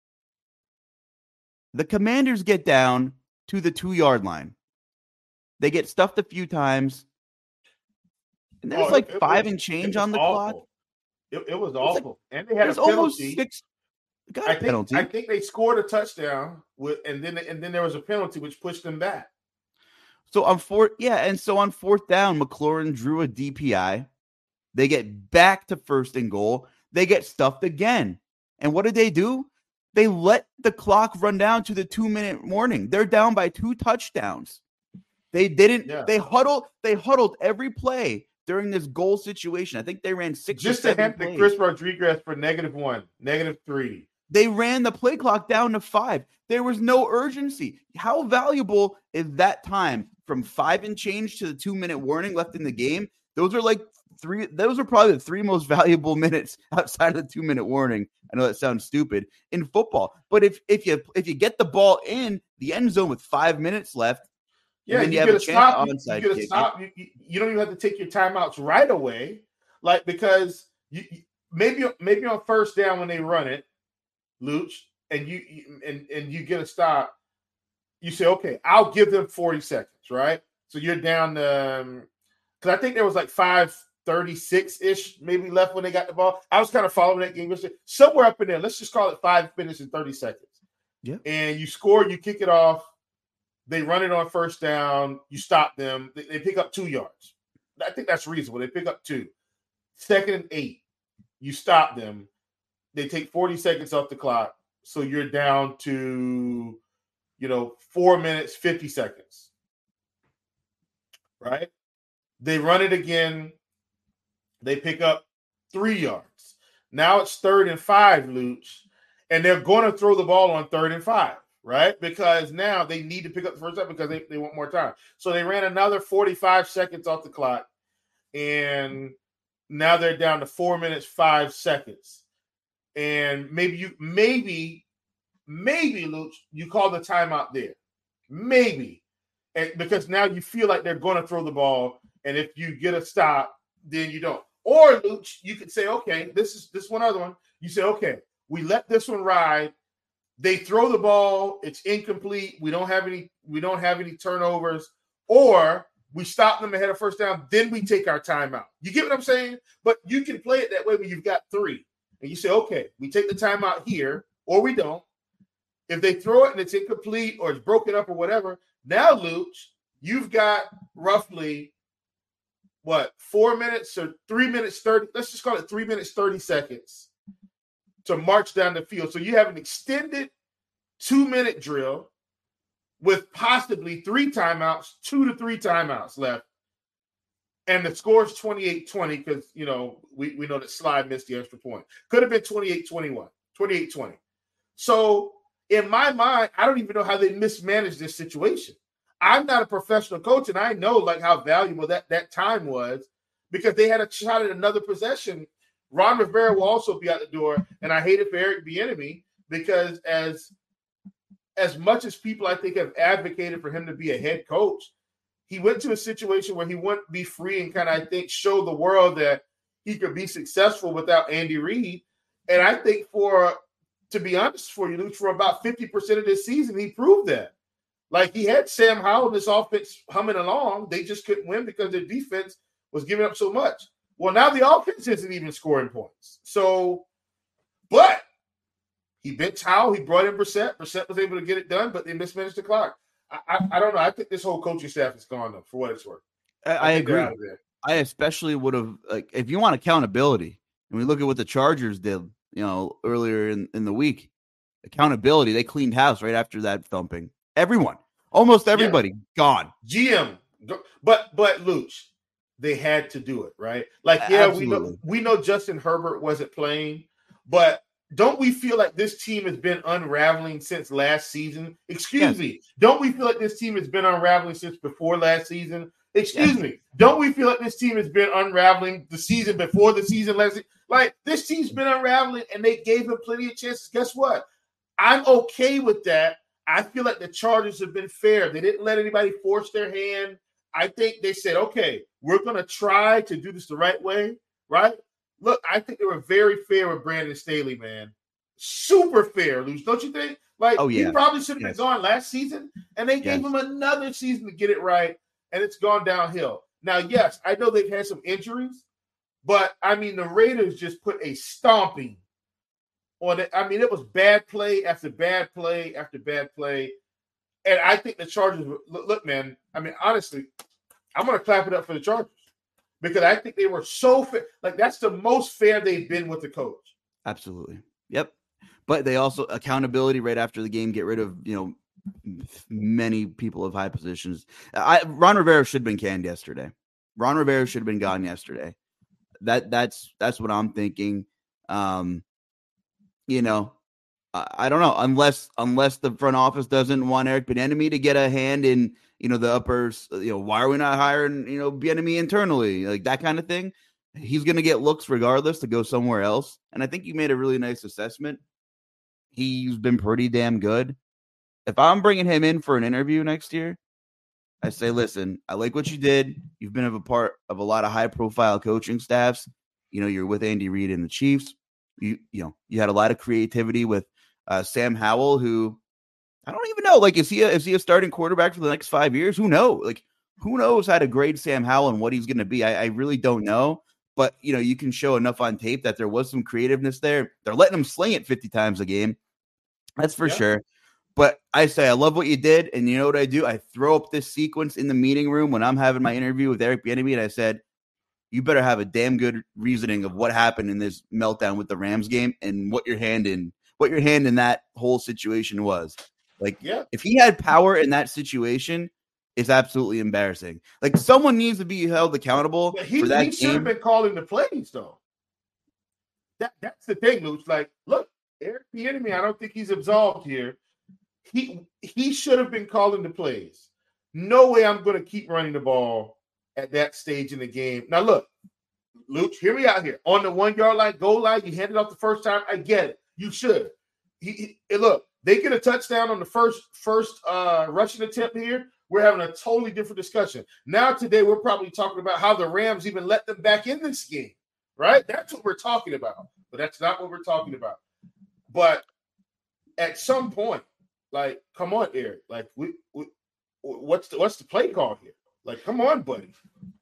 C: The Commanders get down to the two-yard line. They get stuffed a few times. And there's
D: Oh,
C: like
D: it- it
C: five
D: was-
C: and change
D: it was
C: on the
D: awful.
C: clock.
D: It, it was
C: was like-
D: awful. And they had a
C: There's almost
D: penalty.
C: six. Got
D: I
C: a
D: think,
C: penalty.
D: I think they scored a touchdown with, and then and then there was a penalty which pushed them back.
C: So on fourth, yeah, and so on fourth down, McLaurin drew a D P I. They get back to first and goal. They get stuffed again. And what did they do? They let the clock run down to the two-minute warning. They're down by two touchdowns. They didn't.
D: Yeah.
C: They huddled. They huddled every play during this goal situation. I think they ran six.
D: Just
C: or
D: to
C: seven
D: have the
C: plays.
D: Chris Rodriguez for negative one, negative three,
C: They ran the play clock down to five. There was no urgency. How valuable is that time from five and change to the two-minute warning left in the game? Those are like three. Those are probably the three most valuable minutes outside of the two-minute warning. I know that sounds stupid in football, but if if you if you get the ball in the end zone with five minutes left,
D: yeah, you, you get a stop. You, you get a stop. You, you don't even have to take your timeouts right away, like because you maybe maybe on first down when they run it, Luch, and you and and you get a stop. You say, okay, I'll give them forty seconds, right? So you're down to um, because I think there was like five thirty-six-ish maybe left when they got the ball. I was kind of following that game. Somewhere up in there, let's just call it five minutes and thirty seconds.
C: Yeah.
D: And you score, you kick it off. They run it on first down. You stop them. They, they pick up two yards. I think that's reasonable. They pick up two. Second and eight. You stop them. They take forty seconds off the clock. So you're down to, you know, four minutes, fifty seconds. Right? They run it again. They pick up three yards. Now it's third and five, Luch, and they're going to throw the ball on third and five, right? Because now they need to pick up the first up because they, they want more time. So they ran another forty-five seconds off the clock, and now they're down to four minutes, five seconds. And maybe you, maybe, maybe, Luch, you call the timeout there. Maybe. And because now you feel like they're going to throw the ball, and if you get a stop, then you don't. Or, Luch, you could say, okay, this is this one other one. You say, okay, we let this one ride. They throw the ball, it's incomplete. We don't have any, we don't have any turnovers, or we stop them ahead of first down, then we take our timeout. You get what I'm saying? But you can play it that way when you've got three. And you say, okay, we take the timeout here, or we don't. If they throw it and it's incomplete or it's broken up or whatever, now, Luch, you've got roughly what, four minutes or three minutes, thirty, let's just call it three minutes, thirty seconds to march down the field. So you have an extended two-minute drill with possibly three timeouts, two to three timeouts left. And the score is twenty-eight twenty because, you know, we, we know that Sly missed the extra point. Could have been twenty-eight twenty-one, twenty-eight twenty. So in my mind, I don't even know how they mismanaged this situation. I'm not a professional coach, and I know like how valuable that, that time was because they had a shot at another possession. Ron Rivera will also be out the door, and I hate it for Eric Bieniemy because as as much as people I think have advocated for him to be a head coach, he went to a situation where he wouldn't be free and kind of I think show the world that he could be successful without Andy Reid. And I think for to be honest for you, Luch, for about fifty percent of this season, he proved that. Like he had Sam Howell and this offense humming along. They just couldn't win because their defense was giving up so much. Well, now the offense isn't even scoring points. So, but he benched Howell. He brought in Brissett. Brissett was able to get it done, but they mismanaged the clock. I, I, I don't know. I think this whole coaching staff is gone, though, for what it's worth.
C: I, I, I agree. I especially would have, like, if you want accountability, and we look at what the Chargers did, you know, earlier in, in the week, accountability, they cleaned house right after that thumping. Everyone, almost everybody, yeah. Gone.
D: G M, but but Luch, they had to do it, right? Like, yeah, Absolutely. we know we know Justin Herbert wasn't playing, but don't we feel like this team has been unraveling since last season? Excuse yes. me. Don't we feel like this team has been unraveling since before last season? Excuse yes. me. Don't we feel like this team has been unraveling the season before the season last season? Like, this team's been unraveling, and they gave him plenty of chances. Guess what? I'm okay with that. I feel like the Chargers have been fair. They didn't let anybody force their hand. I think they said, okay, we're going to try to do this the right way, right? Look, I think they were very fair with Brandon Staley, man. Super fair, Luch, don't you think? Like, oh, yeah. he probably should have yes. been gone last season, and they gave yes. him another season to get it right, and it's gone downhill. Now, yes, I know they've had some injuries, but, I mean, the Raiders just put a stomping on it. I mean, it was bad play after bad play after bad play. And I think the Chargers, look, look man, I mean, honestly, I'm going to clap it up for the Chargers because I think they were so fair. Like, that's the most fair they've been with the coach.
C: Absolutely. Yep. But they also, accountability right after the game, get rid of, you know, many people of high positions. I, Ron Rivera should have been canned yesterday. Ron Rivera should have been gone yesterday. That That's that's what I'm thinking. Um, You know, I, I don't know unless unless the front office doesn't want Eric Bieniemy to get a hand in, you know, the upper, you know, why are we not hiring, you know, Bieniemy internally, like that kind of thing. He's going to get looks regardless to go somewhere else. And I think you made a really nice assessment. He's been pretty damn good. If I'm bringing him in for an interview next year, I say, listen, I like what you did. You've been a part of a lot of high profile coaching staffs. You know, you're with Andy Reid and the Chiefs. You, you know, you had a lot of creativity with uh, Sam Howell, who I don't even know. Like, is he a, is he a starting quarterback for the next five years? Who knows? Like, who knows how to grade Sam Howell and what he's going to be? I, I really don't know. But, you know, you can show enough on tape that there was some creativeness there. They're letting him sling it fifty times a game. That's for yeah. sure. But I say, I love what you did. And you know what I do? I throw up this sequence in the meeting room when I'm having my interview with Eric Bieniemy. And I said, you better have a damn good reasoning of what happened in this meltdown with the Rams game and what your hand in, what your hand in that whole situation was. Like, yeah. if he had power in that situation, it's absolutely embarrassing. Like, someone needs to be held accountable
D: he,
C: for that
D: He should have been calling the plays, though. That That's the thing, Luch. Like, look, Eric Bieniemy, I don't think he's absolved here. He he should have been calling the plays. No way I'm going to keep running the ball at that stage in the game. Now, look, Luch, hear me out here. On the one-yard line, goal line, you handed off the first time. I get it. You should. He, he, look, they get a touchdown on the first first uh, rushing attempt here. We're having a totally different discussion. Now, today, we're probably talking about how the Rams even let them back in this game, right? That's what we're talking about. But that's not what we're talking about. But at some point, like, come on, Eric. Like, we, we what's the what's the play call here? Like, come on, buddy.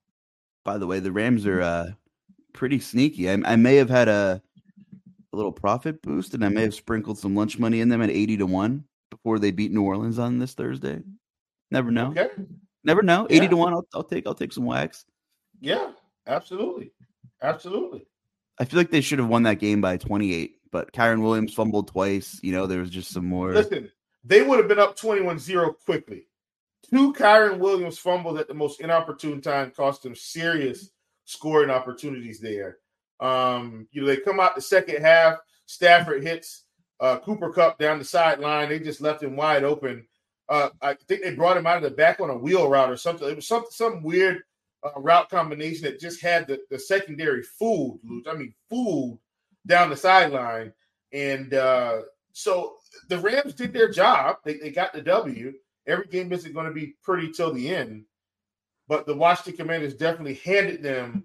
C: By the way, the Rams are uh, pretty sneaky. I, I may have had a, a little profit boost, and I may have sprinkled some lunch money in them at eighty to one before they beat New Orleans on this Thursday. Never know.
D: Okay.
C: Never know. eighty yeah. to one. I'll, I'll take. I'll take some wax.
D: Yeah, absolutely, absolutely.
C: I feel like they should have won that game by twenty-eight, but Kyren Williams fumbled twice. You know, there was just some more.
D: Listen, they would have been up twenty-one zero quickly. Two Kyren Williams fumbles at the most inopportune time cost them serious scoring opportunities there. Um, you know, they come out the second half. Stafford hits uh, Cooper Kupp down the sideline. They just left him wide open. Uh, I think they brought him out of the back on a wheel route or something. It was some some weird uh, route combination that just had the, the secondary fooled. I mean, fooled down the sideline. And uh, so the Rams did their job. They, they got the W. Every game isn't going to be pretty till the end. But the Washington Commanders definitely handed them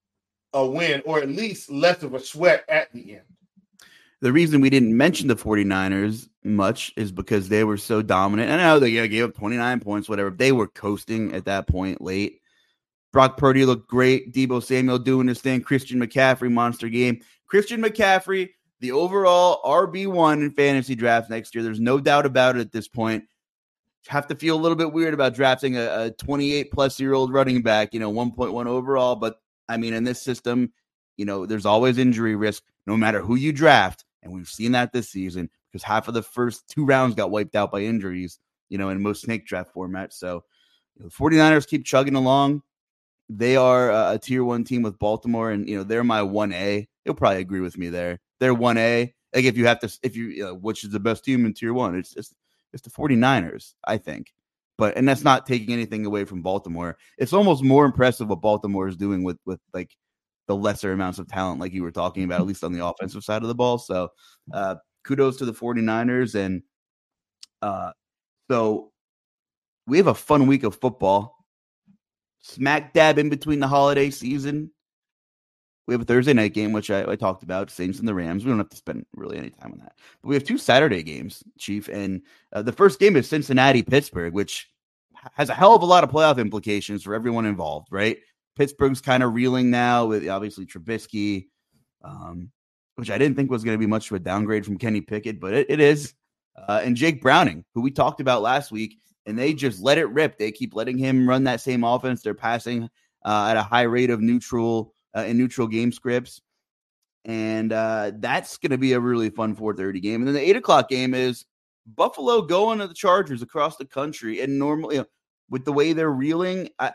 D: a win, or at least less of a sweat at the end.
C: The reason we didn't mention the 49ers much is because they were so dominant. And I know they gave up twenty-nine points, whatever. They were coasting at that point late. Brock Purdy looked great. Deebo Samuel doing his thing. Christian McCaffrey, monster game. Christian McCaffrey, the overall R B one in fantasy drafts next year. There's no doubt about it at this point. Have to feel a little bit weird about drafting a, a twenty-eight-plus-year-old running back, you know, one point one overall. But, I mean, in this system, you know, there's always injury risk no matter who you draft. And we've seen that this season because half of the first two rounds got wiped out by injuries, you know, in most snake draft formats. So you know, the 49ers keep chugging along. They are a, a tier one team with Baltimore, and, you know, they're my one A. You'll probably agree with me there. They're one A. Like, if you have to, if you, you know, which is the best team in tier one, it's just, it's the 49ers, I think. But, and that's not taking anything away from Baltimore. It's almost more impressive what Baltimore is doing with, with like, the lesser amounts of talent like you were talking about, at least on the offensive side of the ball. So uh, kudos to the 49ers. And uh, so we have a fun week of football. Smack dab in between the holiday season. We have a Thursday night game, which I, I talked about, Saints and the Rams. We don't have to spend really any time on that. But we have two Saturday games, Chief. And uh, the first game is Cincinnati-Pittsburgh, which has a hell of a lot of playoff implications for everyone involved, right? Pittsburgh's kind of reeling now with obviously Trubisky, um, which I didn't think was going to be much of a downgrade from Kenny Pickett, but it, it is. Uh, and Jake Browning, who we talked about last week, and they just let it rip. They keep letting him run that same offense. They're passing uh, at a high rate of neutral uh, in neutral game scripts. And uh, that's going to be a really fun four thirty game. And then the eight o'clock game is Buffalo going to the Chargers across the country. And normally, you know, with the way they're reeling, I,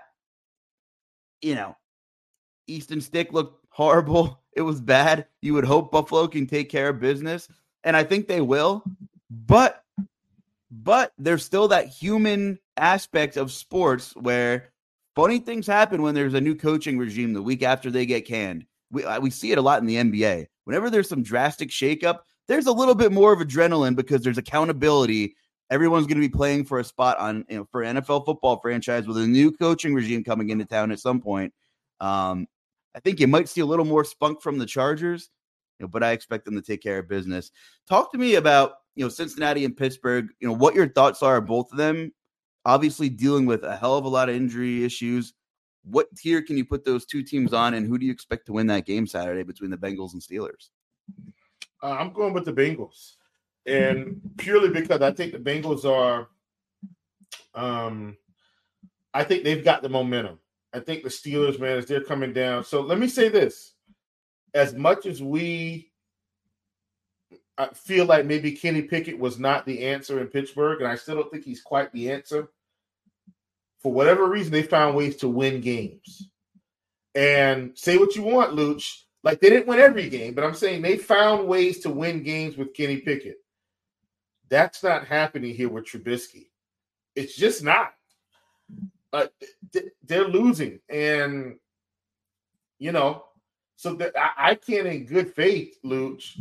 C: you know, Easton Stick looked horrible. It was bad. You would hope Buffalo can take care of business. and I think they will. But but there's still that human aspect of sports where funny things happen when there's a new coaching regime the week after they get canned. We we see it a lot in the N B A. Whenever there's some drastic shakeup, there's a little bit more of adrenaline because there's accountability. Everyone's going to be playing for a spot on, you know, for an N F L football franchise with a new coaching regime coming into town at some point. Um, I think you might see a little more spunk from the Chargers, you know, but I expect them to take care of business. Talk to me about, you know, Cincinnati and Pittsburgh, you know, what your thoughts are of both of them. Obviously dealing with a hell of a lot of injury issues. What tier can you put those two teams on, and who do you expect to win that game Saturday between the Bengals and Steelers?
D: Uh, I'm going with the Bengals, and purely because I think the Bengals are um, – I think they've got the momentum. I think the Steelers, man, as they're coming down. So let me say this. As much as we I feel like maybe Kenny Pickett was not the answer in Pittsburgh, and I still don't think he's quite the answer, for whatever reason, they found ways to win games. And say what you want, Luch. Like, they didn't win every game, but I'm saying they found ways to win games with Kenny Pickett. That's not happening here with Trubisky. It's just not. Uh, they're losing, and you know, so that I, I can't, in good faith, Luch,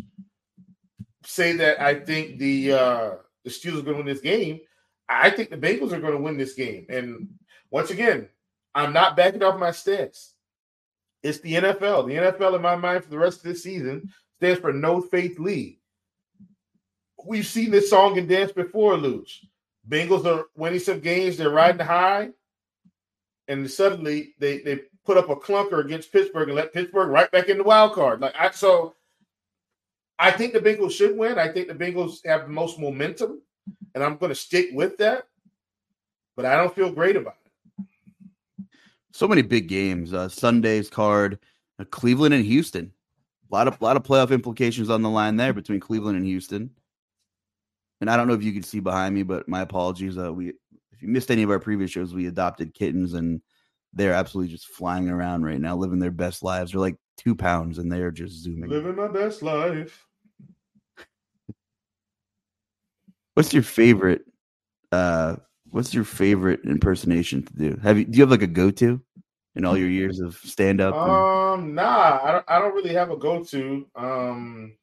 D: say that I think the uh, the Steelers are going to win this game. I think the Bengals are going to win this game, and once again, I'm not backing off my stance. It's the N F L. The N F L, in my mind, for the rest of this season stands for No Faith League. We've seen this song and dance before, Luch. Bengals are winning some games; they're riding high. And suddenly they, they put up a clunker against Pittsburgh and let Pittsburgh right back in the wild card. Like I, so I think the Bengals should win. I think the Bengals have the most momentum, and I'm going to stick with that. But I don't feel great about it.
C: So many big games. Uh, Sunday's card, uh, Cleveland and Houston. A lot of lot of playoff implications on the line there between Cleveland and Houston. And I don't know if you can see behind me, but my apologies. Uh, we. If you missed any of our previous shows, we adopted kittens, and they're absolutely just flying around right now, living their best lives. They're like two pounds, and they are just zooming.
D: Living my best life.
C: What's your favorite? Uh, what's your favorite impersonation to do? Have you? Do you have like a go-to in all your years of stand-up?
D: Um, and... nah, I don't. I don't really have a go-to. Um,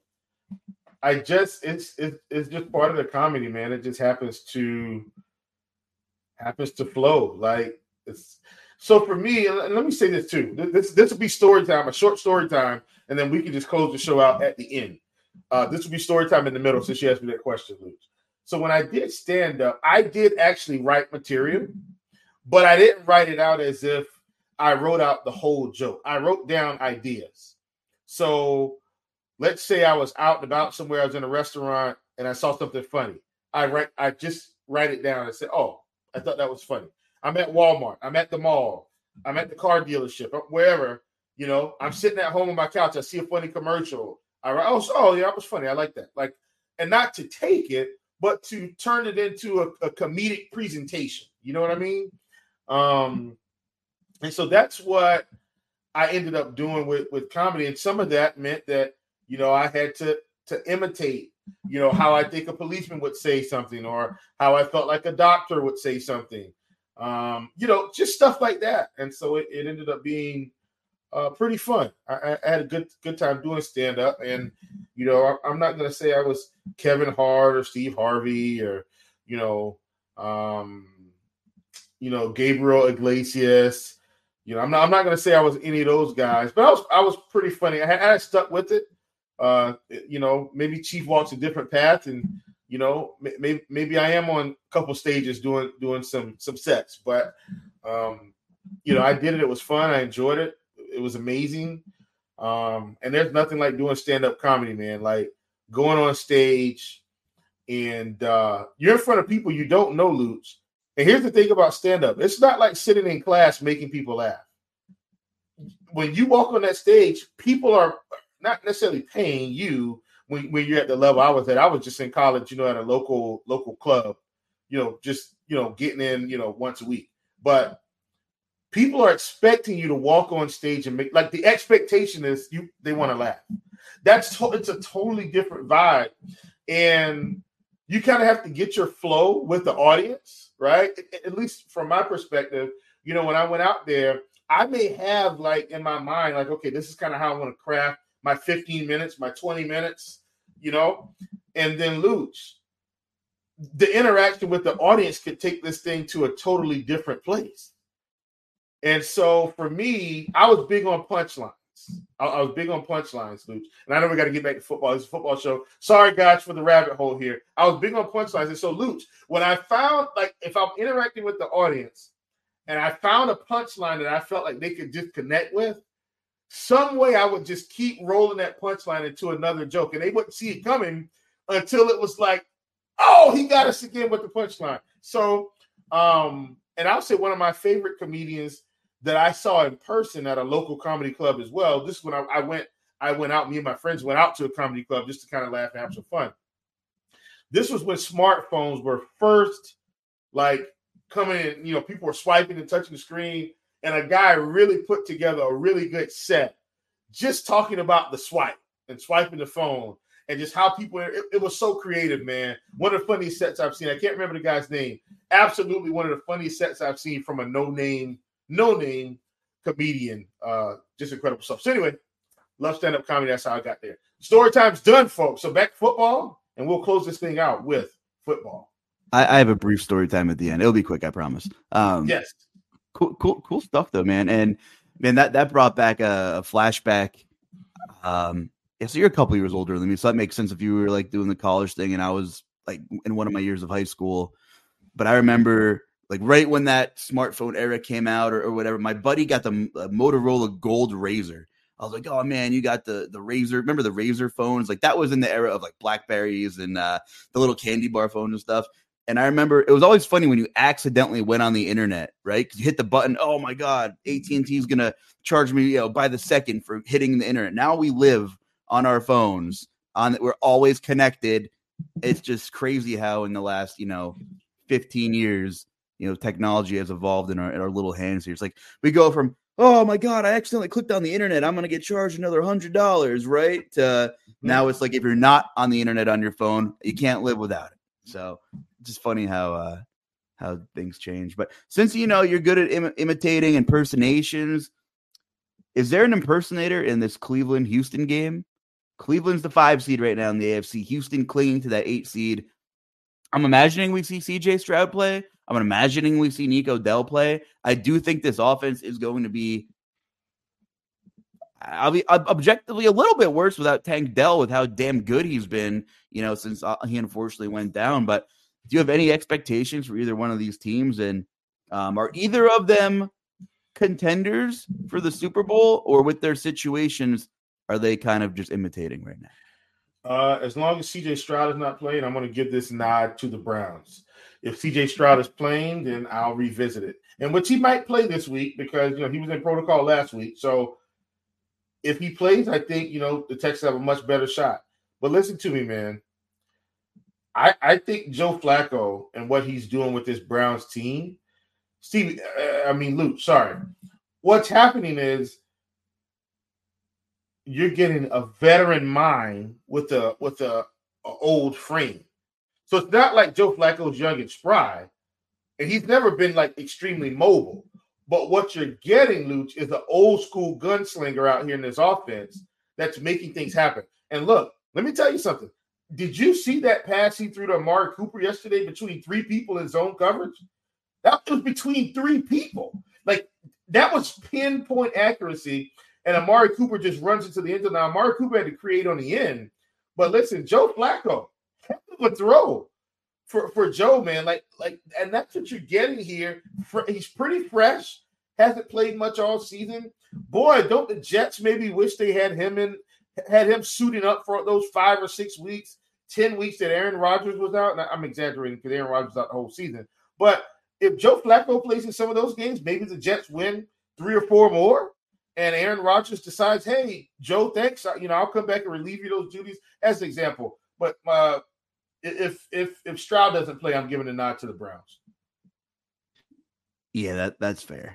D: I just it's it's it's just part of the comedy, man. It just happens to. happens to flow. Like it's so for me, and let me say this too. This this will be story time, a short story time, and then we can just close the show out at the end. Uh, this will be story time in the middle since you asked me that question, Luke. So when I did stand up, I did actually write material, but I didn't write it out as if I wrote out the whole joke. I wrote down ideas. So let's say I was out and about somewhere, I was in a restaurant and I saw something funny. I write I just write it down and say, oh, I thought that was funny. I'm at Walmart. I'm at the mall. I'm at the car dealership, wherever, you know, I'm sitting at home on my couch. I see a funny commercial. I write, oh, oh, yeah, that was funny. I like that. Like, and not to take it, but to turn it into a, a comedic presentation. You know what I mean? Um, and so that's what I ended up doing with, with comedy. And some of that meant that, you know, I had to, to imitate, you know, how I think a policeman would say something, or how I felt like a doctor would say something, um, you know, just stuff like that. And so it, it ended up being uh, pretty fun. I, I had a good good time doing stand-up. And, you know, I, I'm not going to say I was Kevin Hart or Steve Harvey or, you know, um, you know, Gabriel Iglesias. You know, I'm not I'm not going to say I was any of those guys, but I was I was pretty funny. I had, I had stuck with it. Uh, you know, maybe Chief walks a different path, and you know, maybe maybe I am on a couple stages doing doing some some sets, but um, you know, I did it. It was fun. I enjoyed it. It was amazing. Um, and there's nothing like doing stand-up comedy, man. Like going on stage and uh, you're in front of people you don't know, Luch. And here's the thing about stand-up: it's not like sitting in class making people laugh. When you walk on that stage, people are not necessarily paying you when, when you're at the level I was at. I was just in college, you know, at a local local club, you know, just, you know, getting in, you know, once a week. But people are expecting you to walk on stage and make, like, the expectation is you they want to laugh. That's to, it's a totally different vibe, and you kind of have to get your flow with the audience, right? At, at least from my perspective, you know, when I went out there, I may have like in my mind, like, okay, this is kind of how I want to craft my fifteen minutes, my twenty minutes, you know, and then Luch, the interaction with the audience could take this thing to a totally different place. And so for me, I was big on punchlines. I, I was big on punchlines, Luch. And I know we got to get back to football. It's a football show. Sorry, guys, for the rabbit hole here. I was big on punchlines. And so, Luch, when I found, like, if I'm interacting with the audience and I found a punchline that I felt like they could just connect with, some way I would just keep rolling that punchline into another joke. And they wouldn't see it coming until it was like, oh, he got us again with the punchline. So, um, and I'll say one of my favorite comedians that I saw in person at a local comedy club as well. This is when I, I went, I went out, me and my friends went out to a comedy club just to kind of laugh and have some fun. This was when smartphones were first like coming in, you know, people were swiping and touching the screen, and a guy really put together a really good set just talking about the swipe and swiping the phone and just how people, it, it was so creative, man. One of the funniest sets I've seen. I can't remember the guy's name. Absolutely one of the funniest sets I've seen from a no-name no-name comedian. Uh, just incredible stuff. So anyway, love stand-up comedy. That's how I got there. Story time's done, folks. So back to football, and we'll close this thing out with football.
C: I, I have a brief story time at the end. It'll be quick, I promise. Um,
D: yes.
C: Cool, cool, cool stuff, though, man. And, man, that, that brought back a, a flashback. Um, yeah, so you're a couple years older than me, so that makes sense if you were, like, doing the college thing, and I was, like, in one of my years of high school. But I remember – like right when that smartphone era came out or, or whatever, my buddy got the uh, Motorola Gold Razor. I was like, oh man, you got the the Razor. Remember the Razor phones? Like that was in the era of like Blackberries and uh, the little candy bar phones and stuff. And I remember it was always funny when you accidentally went on the internet, right? Because you hit the button. Oh my God, A T and T is gonna charge me, you know, by the second for hitting the internet. Now we live on our phones. On we're always connected. It's just crazy how in the last, you know, fifteen years. You know, technology has evolved in our in our little hands here. It's like we go from, oh my God, I accidentally clicked on the internet, I'm going to get charged another hundred dollars, right? Uh, mm-hmm. Now it's like if you're not on the internet on your phone, you can't live without it. So it's just funny how uh, how things change. But since you know you're good at Im- imitating impersonations, is there an impersonator in this Cleveland Houston game? Cleveland's the five seed right now in the A F C. Houston clinging to that eight seed. I'm imagining we see C J Stroud play. I'm imagining we see Nico Dell play. I do think this offense is going to be, I'll be objectively a little bit worse without Tank Dell with how damn good he's been, you know, since he unfortunately went down. But do you have any expectations for either one of these teams? And um, are either of them contenders for the Super Bowl, or with their situations, are they kind of just imitating right now?
D: Uh, as long as C J Stroud is not playing, I'm going to give this nod to the Browns. If C J Stroud is playing, then I'll revisit it. And which he might play this week because, you know, he was in protocol last week. So if he plays, I think, you know, the Texans have a much better shot. But listen to me, man. I, I think Joe Flacco and what he's doing with this Browns team, Steve, uh, I mean, Luke, sorry. What's happening is you're getting a veteran mind with a with a, a old frame. So it's not like Joe Flacco's young and spry, and he's never been like extremely mobile. But what you're getting, Luch, is an old school gunslinger out here in this offense that's making things happen. And look, let me tell you something. Did you see that pass he threw to Amari Cooper yesterday between three people in zone coverage? That was between three people. Like that was pinpoint accuracy. And Amari Cooper just runs into the end zone. Now, Amari Cooper had to create on the end. But listen, Joe Flacco, heck of a throw for, for Joe, man. Like, like, and that's what you're getting here. He's pretty fresh, hasn't played much all season. Boy, don't the Jets maybe wish they had him in, had him suiting up for those five or six weeks, ten weeks that Aaron Rodgers was out. And I'm exaggerating because Aaron Rodgers was out the whole season. But if Joe Flacco plays in some of those games, maybe the Jets win three or four more. And Aaron Rodgers decides, hey, Joe, thanks. You know, I'll come back and relieve you those duties as an example. But uh, if if if Stroud doesn't play, I'm giving a nod to the Browns.
C: Yeah, that that's fair.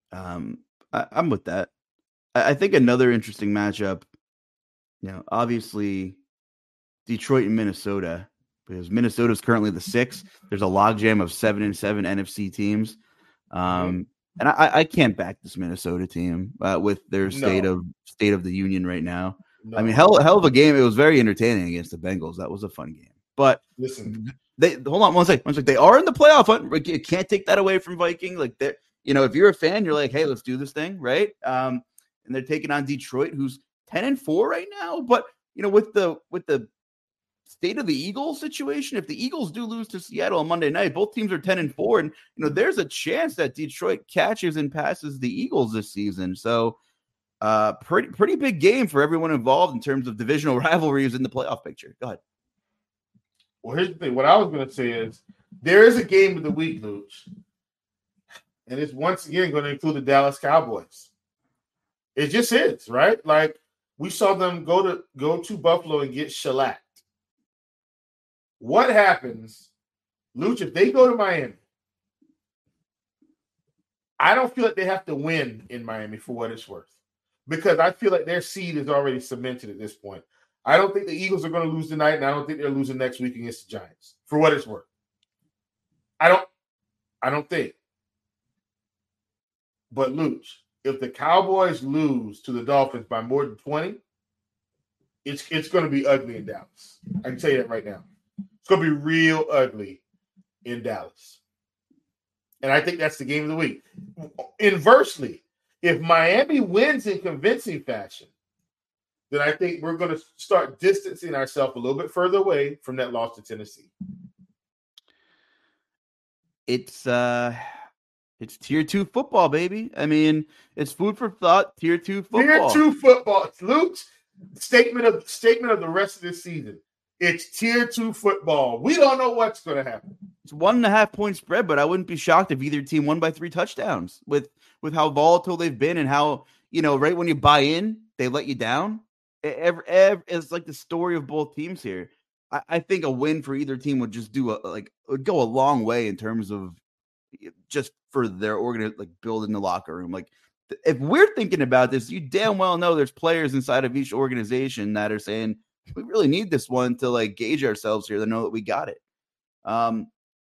C: Um, I, I'm with that. I, I think another interesting matchup, you know, obviously Detroit and Minnesota, because Minnesota is currently the sixth. There's a logjam of seven and seven N F C teams. Um, mm-hmm. And I, I can't back this Minnesota team uh, with their state no. of state of the union right now. No. I mean, hell, hell of a game. It was very entertaining against the Bengals. That was a fun game. But
D: listen,
C: they hold on one second. One second. They are in the playoff hunt. You can't take that away from Viking. Like that, you know, if you're a fan, you're like, hey, let's do this thing, right? Um, and they're taking on Detroit, who's ten and four right now. But you know, with the with the state of the Eagles situation, if the Eagles do lose to Seattle on Monday night, both teams are ten and four, and you know there's a chance that Detroit catches and passes the Eagles this season. So, uh, pretty pretty big game for everyone involved in terms of divisional rivalries in the playoff picture. Go ahead.
D: Well, here's the thing. What I was going to say is there is a game of the week, Luch, and it's once again going to include the Dallas Cowboys. It just is, right? Like we saw them go to go to Buffalo and get shellacked. What happens, Luch, if they go to Miami? I don't feel like they have to win in Miami for what it's worth because I feel like their seed is already cemented at this point. I don't think the Eagles are going to lose tonight, and I don't think they're losing next week against the Giants for what it's worth. I don't, I don't think. But Luch, if the Cowboys lose to the Dolphins by more than twenty, it's it's going to be ugly in Dallas. I can tell you that right now. It's going to be real ugly in Dallas. And I think that's the game of the week. Inversely, if Miami wins in convincing fashion, then I think we're going to start distancing ourselves a little bit further away from that loss to Tennessee.
C: It's uh, it's tier two football, baby. I mean, it's food for thought. Tier two football.
D: Tier two football. Luke's statement of statement of the rest of this season. It's tier two football. We don't know what's going to happen.
C: It's one and a half point spread, but I wouldn't be shocked if either team won by three touchdowns with, with how volatile they've been and how, you know, right when you buy in, they let you down. Every, every, it's like the story of both teams here. I, I think a win for either team would just do a, like, would go a long way in terms of just for their organ, like building the locker room. Like if we're thinking about this, you damn well know there's players inside of each organization that are saying, we really need this one to like gauge ourselves here to know that we got it. Um,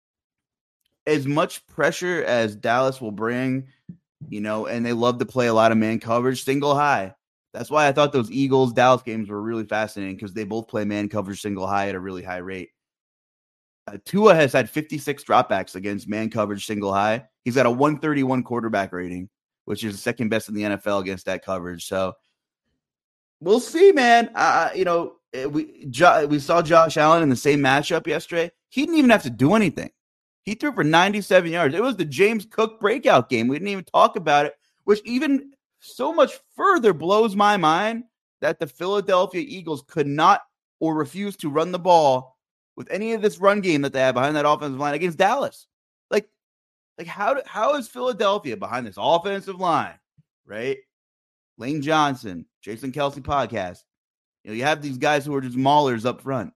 C: as much pressure as Dallas will bring, you know, and they love to play a lot of man coverage, single high. That's why I thought those Eagles Dallas games were really fascinating because they both play man coverage single high at a really high rate. Uh, Tua has had fifty-six dropbacks against man coverage single high. He's got a one thirty-one quarterback rating, which is the second best in the N F L against that coverage. So we'll see, man. Uh, you know, we jo- we saw Josh Allen in the same matchup yesterday. He didn't even have to do anything. He threw for ninety-seven yards. It was the James Cook breakout game. We didn't even talk about it, which even so much further blows my mind that the Philadelphia Eagles could not or refuse to run the ball with any of this run game that they have behind that offensive line against Dallas. Like, like how do, how is Philadelphia behind this offensive line, right? Lane Johnson, Jason Kelsey podcast. You know, you have these guys who are just maulers up front.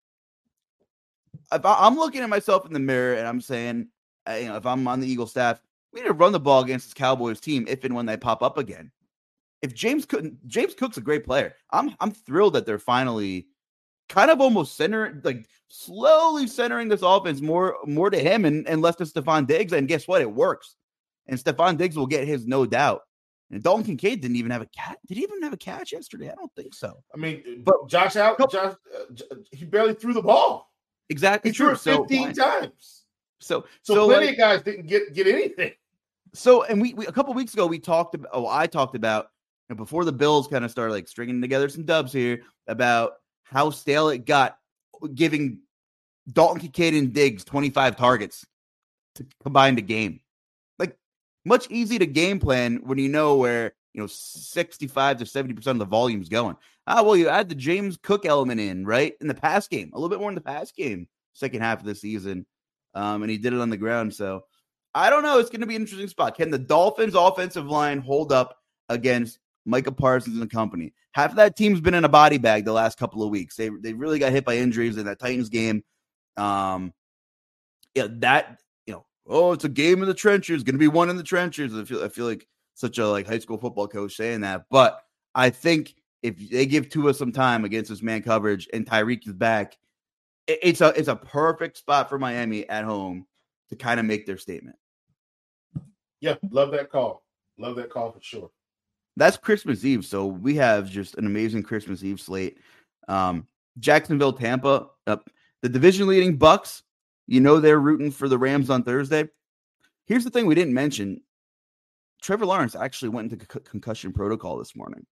C: If I, I'm looking at myself in the mirror and I'm saying, uh, you know, if I'm on the Eagle staff, we need to run the ball against this Cowboys team if and when they pop up again. If James Cook, James Cook's a great player. I'm I'm thrilled that they're finally kind of almost centering, like slowly centering this offense more more to him and, and less to Stephon Diggs. And guess what? It works. And Stephon Diggs will get his, no doubt. And Dalton Kincaid didn't even have a catch. Did he even have a catch yesterday? I don't think so.
D: I mean, but Josh out, Josh, uh, he barely threw the ball.
C: Exactly.
D: He threw it fifteen so, times.
C: So,
D: so,
C: so
D: plenty
C: like,
D: of guys didn't get, get anything.
C: So, and we, we a couple weeks ago, we talked about, oh, I talked about, you know, before the Bills kind of started like stringing together some dubs here about how stale it got giving Dalton Kincaid and Diggs twenty-five targets to combine a game. Like, much easier to game plan when you know where, you know, sixty-five to seventy percent of the volume is going. Ah, well, you add the James Cook element in, right? In the pass game, a little bit more in the pass game, second half of the season. Um, and he did it on the ground. So I don't know. It's going to be an interesting spot. Can the Dolphins offensive line hold up against Micah Parsons and company? Half of that team's been in a body bag the last couple of weeks. They they really got hit by injuries in that Titans game. Um, yeah, that, you know, oh, it's a game in the trenches, going to be one in the trenches. I feel I feel like such a like high school football coach saying that. But I think if they give Tua some time against this man coverage and Tyreek is back, it, it's a it's a perfect spot for Miami at home to kind of make their statement.
D: Yeah, love that call. Love that call for sure.
C: That's Christmas Eve, so we have just an amazing Christmas Eve slate. Um, Jacksonville, Tampa, uh, the division-leading Bucks. You know they're rooting for the Rams on Thursday. Here's the thing we didn't mention. Trevor Lawrence actually went into con- concussion protocol this morning.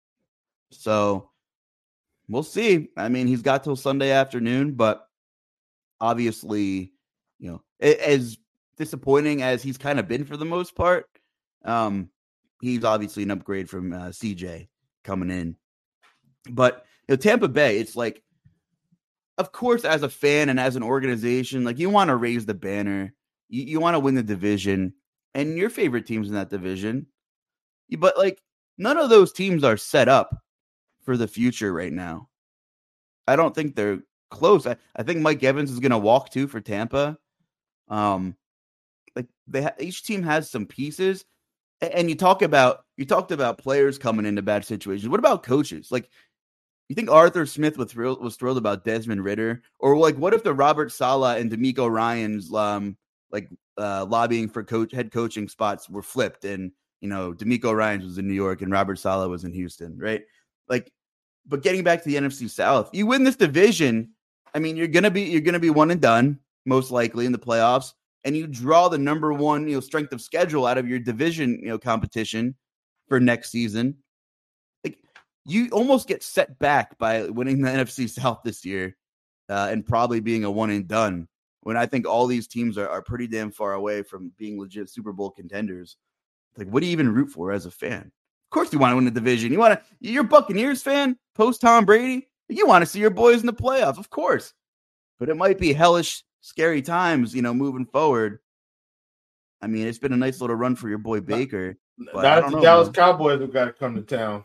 C: So we'll see. I mean, he's got till Sunday afternoon, but obviously, you know, as disappointing as he's kind of been for the most part, um, he's obviously an upgrade from uh, C J coming in. But you know, Tampa Bay, it's like, of course, as a fan and as an organization, like you want to raise the banner, you, you want to win the division, and your favorite teams in that division. But like, none of those teams are set up for the future right now. I don't think they're close. I, I think Mike Evans is going to walk too for Tampa. Um, like they ha- each team has some pieces, and, and you talk about you talked about players coming into bad situations. What about coaches? Like, you think Arthur Smith was thrilled, was thrilled about Desmond Ridder, or like what if the Robert Saleh and D'Amico Ryans um like uh, lobbying for coach head coaching spots were flipped, and you know D'Amico Ryans was in New York and Robert Saleh was in Houston, right? Like, but getting back to the N F C South, you win this division. I mean, you're gonna be you're gonna be one and done most likely in the playoffs, and you draw the number one you know strength of schedule out of your division you know competition for next season. Like, you almost get set back by winning the N F C South this year uh, and probably being a one and done. When I think all these teams are, are pretty damn far away from being legit Super Bowl contenders. Like, what do you even root for as a fan? Of course you want to win the division. You want to, you're a Buccaneers fan, post Tom Brady. You want to see your boys in the playoffs, of course. But it might be hellish, scary times, you know, moving forward. I mean, it's been a nice little run for your boy Baker. But
D: Not
C: I
D: if
C: don't
D: the
C: know,
D: Dallas
C: man.
D: Cowboys have got to come to town.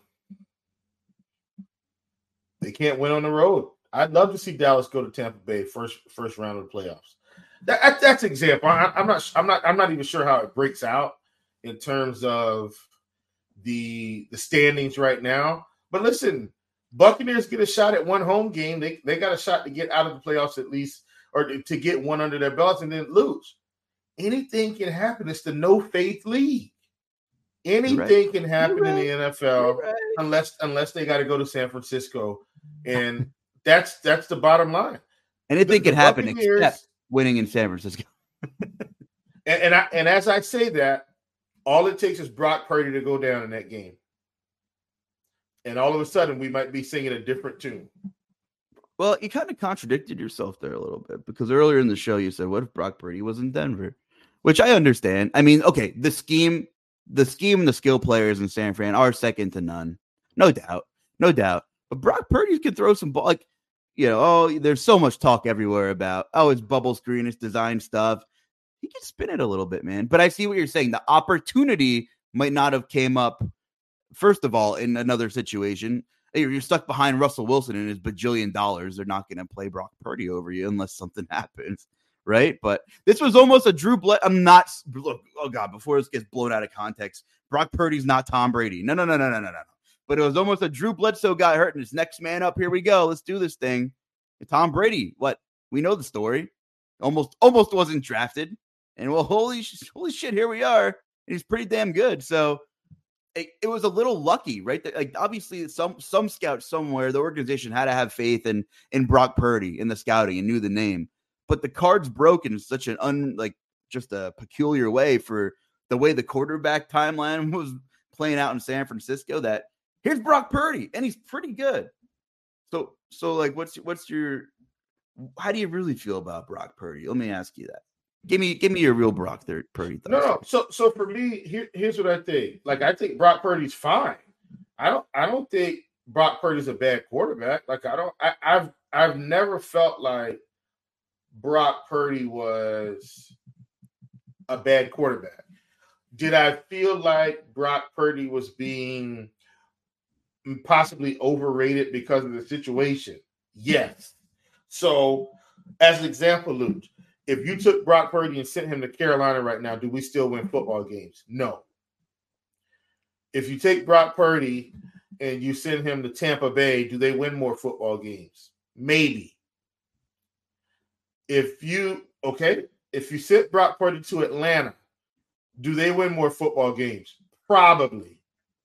D: They can't win on the road. I'd love to see Dallas go to Tampa Bay first first round of the playoffs. That, that's an example. I, I'm not. I'm not. I'm not even sure how it breaks out in terms of the the standings right now. But listen, Buccaneers get a shot at one home game. They they got a shot to get out of the playoffs at least, or to, to get one under their belts and then lose. Anything can happen. It's the no faith league. Anything right. can happen right. in the N F L right. unless unless they got to go to San Francisco, and that's that's the bottom line.
C: Anything the, can the happen except winning in San Francisco.
D: and and, I, and as I say that, all it takes is Brock Purdy to go down in that game, and all of a sudden we might be singing a different tune.
C: Well, you kind of contradicted yourself there a little bit, because earlier in the show you said, "What if Brock Purdy was in Denver?" Which I understand. I mean, okay, the scheme. The scheme and the skill players in San Fran are second to none. No doubt. No doubt. But Brock Purdy can throw some ball. Like, you know, oh, there's so much talk everywhere about, oh, it's bubble screen, it's design stuff. He can spin it a little bit, man. But I see what you're saying. The opportunity might not have came up, first of all, in another situation. You're stuck behind Russell Wilson and his bajillion dollars. They're not going to play Brock Purdy over you unless something happens. Right. But this was almost a Drew Bledsoe. I'm not. Look, oh, God, before this gets blown out of context, Brock Purdy's not Tom Brady. No, no, no, no, no, no, no. But it was almost a Drew Bledsoe got hurt and his next man up. Here we go. Let's do this thing. And Tom Brady, what? We know the story. Almost, almost wasn't drafted. And well, holy, holy shit, here we are. And he's pretty damn good. So it, it was a little lucky, right? Like, obviously, some some scout somewhere, the organization had to have faith in in Brock Purdy in the scouting and knew the name. But the card's broken in such an un like just a peculiar way for the way the quarterback timeline was playing out in San Francisco that here's Brock Purdy and he's pretty good. So so like what's what's your how do you really feel about Brock Purdy? Let me ask you that. Give me give me your real Brock Purdy thoughts.
D: No, no. So so for me, here, here's what I think. Like I think Brock Purdy's fine. I don't I don't think Brock Purdy's a bad quarterback. Like I don't I, I've I've never felt like Brock Purdy was a bad quarterback. Did I feel like Brock Purdy was being possibly overrated because of the situation? Yes. So, as an example, Luke, If you took Brock Purdy and sent him to Carolina right now, do we still win football games? No. If you take Brock Purdy and you send him to Tampa Bay, do they win more football games? Maybe. If you, okay, if you sent Brock Purdy to Atlanta, do they win more football games? Probably.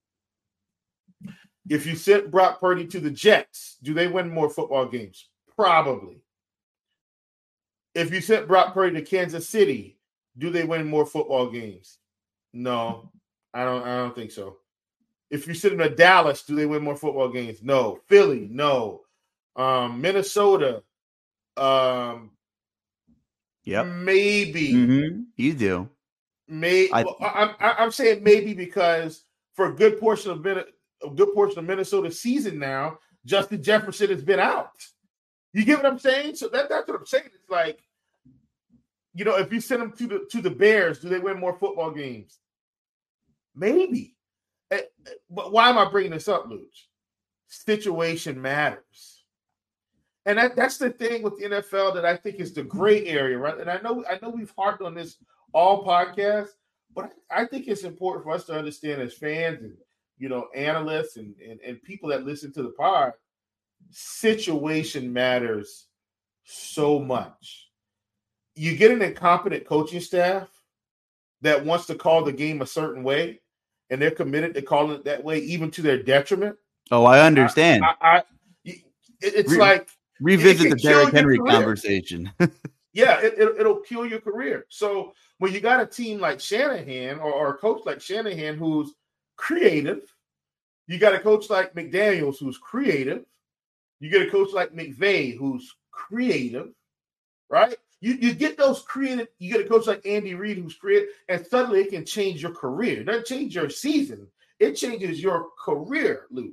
D: If you sent Brock Purdy to the Jets, do they win more football games? Probably. If you sent Brock Purdy to Kansas City, do they win more football games? No, I don't. I don't think so. If you send them to Dallas, do they win more football games? No. Philly, no. Um, Minnesota, um,
C: yep,
D: maybe.
C: Mm-hmm. You do.
D: May I, well, I'm I'm saying maybe because for a good portion of a good portion of Minnesota's season now, Justin Jefferson has been out. You get what I'm saying? So that, that's what I'm saying. It's like, you know, if you send them to the to the Bears, do they win more football games? Maybe. But why am I bringing this up, Luch? Situation matters. And that, that's the thing with the N F L that I think is the gray area, right? And I know I know we've harped on this all podcasts, but I think it's important for us to understand as fans and, you know, analysts and, and, and people that listen to the pod, situation matters so much. You get an incompetent coaching staff that wants to call the game a certain way, and they're committed to calling it that way, even to their detriment.
C: Oh, I understand.
D: I, I, I, it's
C: Re-
D: like
C: revisit the Derrick Henry conversation.
D: Yeah, it, it, it'll kill your career. So when you got a team like Shanahan or, or a coach like Shanahan who's creative, you got a coach like McDaniels who's creative, you get a coach like McVay who's creative, right? You, you get those creative, you get a coach like Andy Reid who's creative, and suddenly it can change your career. It doesn't change your season. It changes your career, Luch.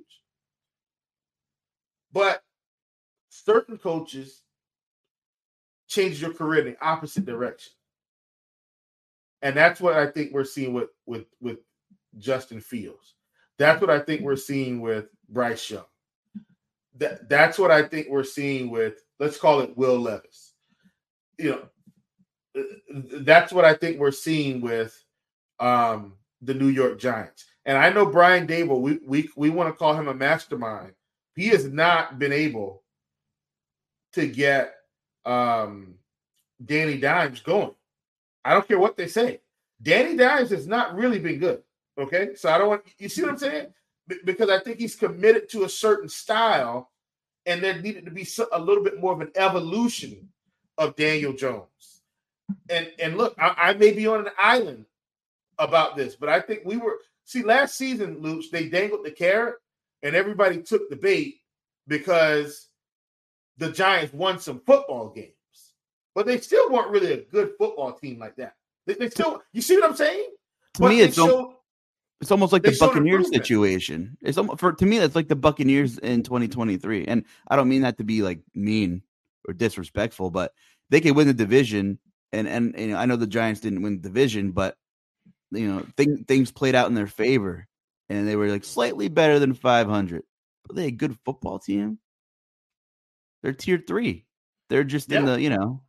D: But certain coaches change your career in the opposite direction. And that's what I think we're seeing with, with, with Justin Fields. That's what I think we're seeing with Bryce Young. That, that's what I think we're seeing with, let's call it Will Levis. You know, that's what I think we're seeing with um, the New York Giants. And I know Brian Daboll, we we we want to call him a mastermind. He has not been able to get um, Danny Dimes going. I don't care what they say. Danny Dimes has not really been good. Okay, so I don't want you see what I'm saying? B- because I think he's committed to a certain style, and there needed to be so, a little bit more of an evolution of Daniel Jones. And and look, I, I may be on an island about this, but I think we were see last season, Luch, they dangled the carrot and everybody took the bait because the Giants won some football games. But they still weren't really a good football team like that. They, they still, you see what I'm saying?
C: To
D: but
C: me, it's,
D: showed,
C: al- it's almost like the Buccaneers
D: improvement.
C: situation. It's almost, for to me, that's like the Buccaneers in twenty twenty-three. And I don't mean that to be like mean or disrespectful, but they could win the division. And, and, and I know the Giants didn't win the division, but you know, thing, things played out in their favor, and they were like slightly better than five hundred. But they a good football team. They're tier three. They're just
D: yeah.
C: in the, you know,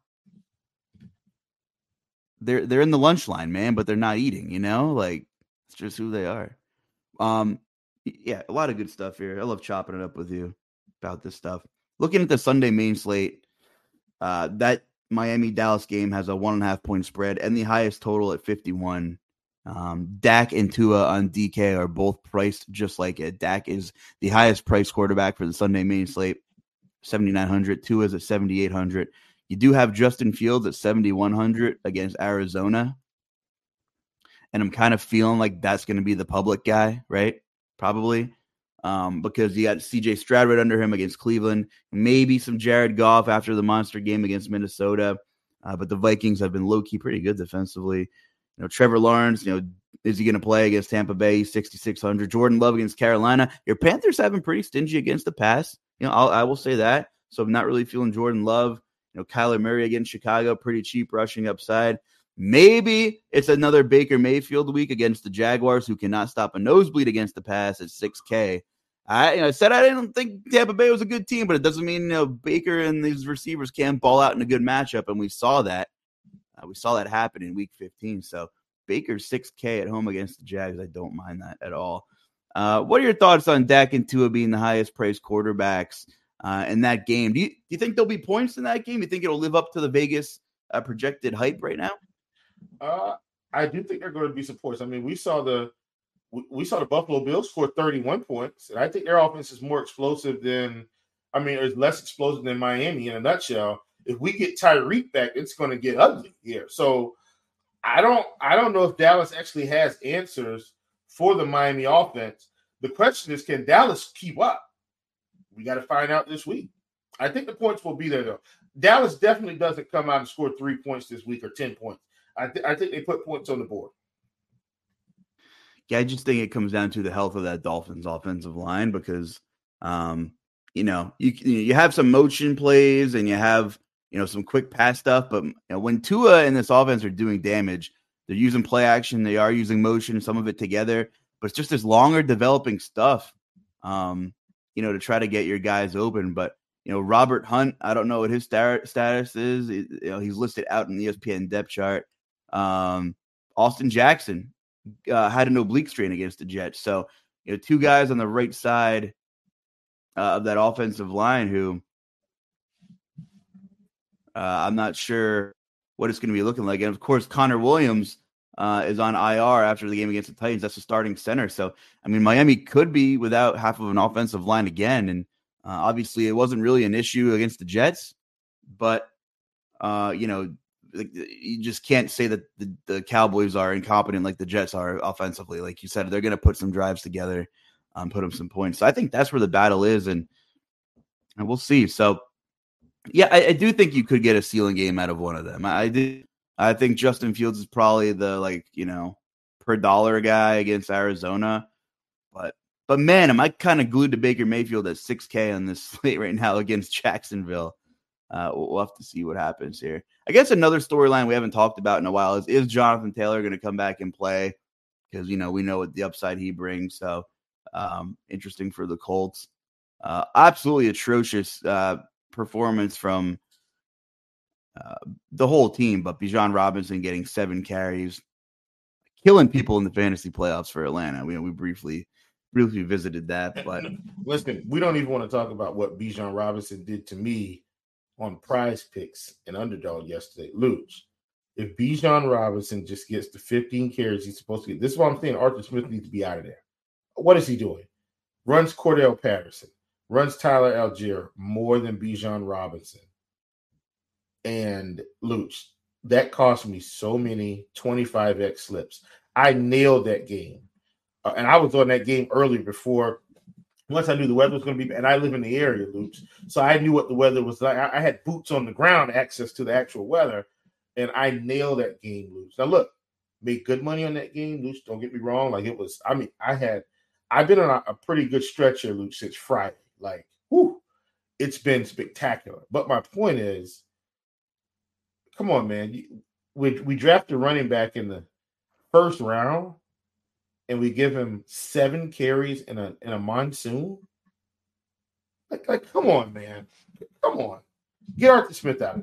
C: they're they're in the lunch line, man, but they're not eating. You know, like it's just who they are. Um, yeah, a lot of good stuff here. I love chopping it up with you about this stuff. Looking at the Sunday main slate, uh, that Miami Dallas game has a one and a half point spread and the highest total at fifty-one. Um, Dak and Tua on D K are both priced just like it. Dak is the highest priced quarterback for the Sunday main slate, seventy-nine hundred. Tua is at seventy-eight hundred. You do have Justin Fields at seventy-one hundred against Arizona. And I'm kind of feeling like that's going to be the public guy, right? Probably. Um, because you got C J Stroud right under him against Cleveland. Maybe some Jared Goff after the monster game against Minnesota. Uh, but the Vikings have been low-key pretty good defensively. You know, Trevor Lawrence, you know, is he going to play against Tampa Bay? sixty-six hundred. Jordan Love against Carolina. Your Panthers have been pretty stingy against the pass. You know, I'll, I will say that. So I'm not really feeling Jordan Love. You know, Kyler Murray against Chicago, pretty cheap rushing upside. Maybe it's another Baker Mayfield week against the Jaguars, who cannot stop a nosebleed against the pass at six K. I, you know, I said I didn't think Tampa Bay was a good team, but it doesn't mean, you know, Baker and these receivers can't ball out in a good matchup, and we saw that Uh, we saw that happen in week fifteen. So Baker six K at home against the Jags. I don't mind that at all. Uh, what are your thoughts on Dak and Tua being the highest praised quarterbacks uh, in that game? Do you, do you think there'll be points in that game? Do you think it'll live up to the Vegas uh, projected hype right now?
D: Uh, I do think there are going to be some points. I mean, we saw the we, we saw the Buffalo Bills score thirty-one points, and I think their offense is more explosive than, I mean, it's less explosive than Miami in a nutshell. If we get Tyreek back, it's going to get ugly here. So I don't I don't know if Dallas actually has answers for the Miami offense. The question is, can Dallas keep up? We got to find out this week. I think the points will be there, though. Dallas definitely doesn't come out and score three points this week or ten points. I, th- I think they put points on the board.
C: Yeah, I just think it comes down to the health of that Dolphins offensive line because, um, you know, you you have some motion plays and you have, you know, some quick pass stuff. But you know, when Tua and this offense are doing damage, they're using play action. They are using motion, some of it together. But it's just this longer developing stuff, um, you know, to try to get your guys open. But, you know, Robert Hunt, I don't know what his star- status is. You know, he's listed out in the E S P N depth chart. Um, Austin Jackson uh, had an oblique strain against the Jets. So, you know, two guys on the right side uh, of that offensive line who uh, I'm not sure what it's going to be looking like. And, of course, Connor Williams uh, is on I R after the game against the Titans. That's the starting center. So, I mean, Miami could be without half of an offensive line again. And uh, obviously it wasn't really an issue against the Jets. But, uh, you know, you just can't say that the, the Cowboys are incompetent like the Jets are offensively. Like you said, they're going to put some drives together, um, put them some points. So I think that's where the battle is, and and we'll see. So, yeah, I, I do think you could get a ceiling game out of one of them. I, I do. I think Justin Fields is probably the, like, you know, per dollar guy against Arizona. But, but man, am I kind of glued to Baker Mayfield at six K on this slate right now against Jacksonville. Uh, we'll have to see what happens here. I guess another storyline we haven't talked about in a while is, is Jonathan Taylor going to come back and play? Because, you know, we know what the upside he brings. So um, interesting for the Colts. Uh, absolutely atrocious uh, performance from uh, the whole team, but Bijan Robinson getting seven carries, killing people in the fantasy playoffs for Atlanta. We, we briefly briefly visited that. But
D: listen, we don't even want to talk about what Bijan Robinson did to me on Prize Picks and Underdog yesterday. Luch, if Bijan Robinson just gets the fifteen carries he's supposed to get, this is what I'm saying. Arthur Smith needs to be out of there. What is he doing? Runs Cordell Patterson, runs Tyler Algier more than Bijan Robinson. And Luch, that cost me so many twenty-five X slips. I nailed that game. Uh, and I was on that game earlier before. Once I knew the weather was going to be, and I live in the area, Luch, so I knew what the weather was like. I, I had boots on the ground, access to the actual weather, and I nailed that game, Luch. Now, look, made good money on that game, Luch. Don't get me wrong. Like, it was, I mean, I had, I've been on a, a pretty good stretch here, Luch, since Friday. Like, whew, it's been spectacular. But my point is, come on, man. We, we drafted a running back in the first round, and we give him seven carries in a in a monsoon. Like, like, come on, man. Come on. Get Arthur Smith out of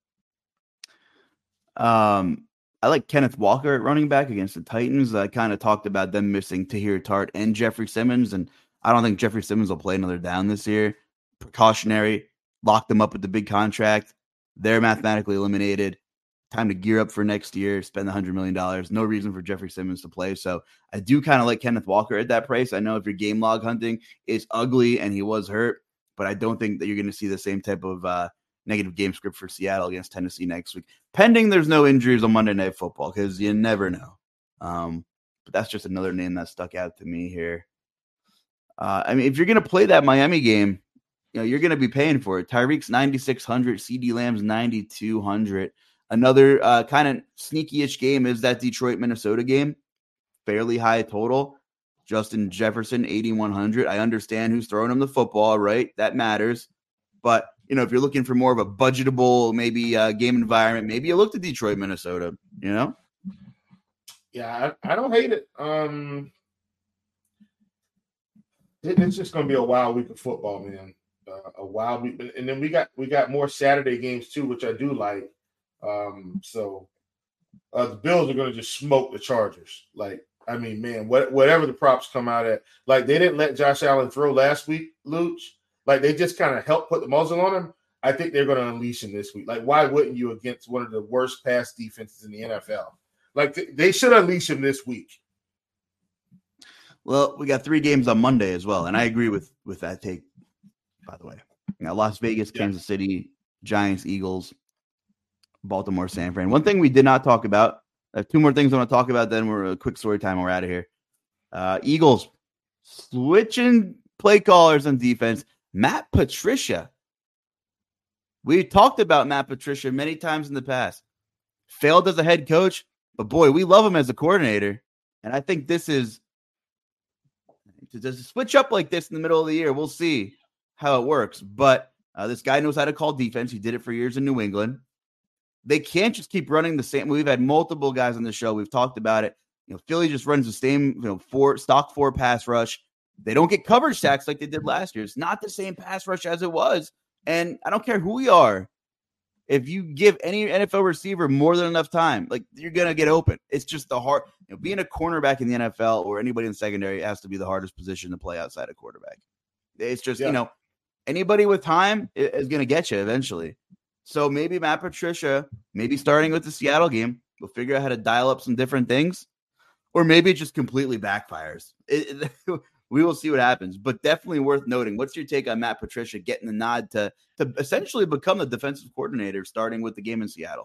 C: there. Um, I like Kenneth Walker at running back against the Titans. I kind of talked about them missing Tahir Tart and Jeffrey Simmons, and I don't think Jeffrey Simmons will play another down this year. Precautionary. Lock them up with the big contract. They're mathematically eliminated. Time to gear up for next year, spend one hundred million dollars. No reason for Jeffrey Simmons to play. So I do kind of like Kenneth Walker at that price. I know if you're game log hunting, it's ugly and he was hurt, but I don't think that you're going to see the same type of uh, negative game script for Seattle against Tennessee next week. Pending there's no injuries on Monday Night Football, because you never know. Um, but that's just another name that stuck out to me here. Uh, I mean, if you're going to play that Miami game, you know, you're going to be paying for it. Tyreek's ninety-six hundred, CeeDee Lamb's ninety-two hundred. Another uh, kind of sneaky-ish game is that Detroit-Minnesota game. Fairly high total. Justin Jefferson, eighty-one hundred. I understand who's throwing him the football, right? That matters. But, you know, if you're looking for more of a budgetable, maybe uh, game environment, maybe you look to Detroit-Minnesota, you know?
D: Yeah, I, I don't hate it. Um, it it's just going to be a wild week of football, man. Uh, a wild week. And then we got we got more Saturday games, too, which I do like. Um, so uh, the Bills are going to just smoke the Chargers. Like, I mean, man, what, whatever the props come out at, like they didn't let Josh Allen throw last week, Luch. Like they just kind of helped put the muzzle on him. I think they're going to unleash him this week. Like, why wouldn't you against one of the worst pass defenses in the N F L? Like, th- they should unleash him this week.
C: Well, we got three games on Monday as well, and I agree with with that take, by the way. Now, Las Vegas, yeah. Kansas City, Giants, Eagles, Baltimore, San Fran. One thing we did not talk about, I have two more things I want to talk about, then we're a quick story time and we're out of here. Uh, Eagles switching play callers on defense. Matt Patricia. We talked about Matt Patricia many times in the past. Failed as a head coach, but boy, we love him as a coordinator. And I think this is to just switch up like this in the middle of the year. We'll see how it works. But uh, this guy knows how to call defense. He did it for years in New England. They can't just keep running the same. We've had multiple guys on the show. We've talked about it. You know, Philly just runs the same, you know, four stock four pass rush. They don't get coverage sacks like they did last year. It's not the same pass rush as it was. And I don't care who we are. If you give any N F L receiver more than enough time, like you're going to get open. It's just the hard, you know, being a cornerback in the N F L or anybody in secondary has to be the hardest position to play outside of quarterback. It's just, yeah. you know, anybody with time is going to get you eventually. So maybe Matt Patricia, maybe starting with the Seattle game, we'll figure out how to dial up some different things, or maybe it just completely backfires. It, it, we will see what happens, but definitely worth noting. What's your take on Matt Patricia getting the nod to, to essentially become the defensive coordinator starting with the game in Seattle?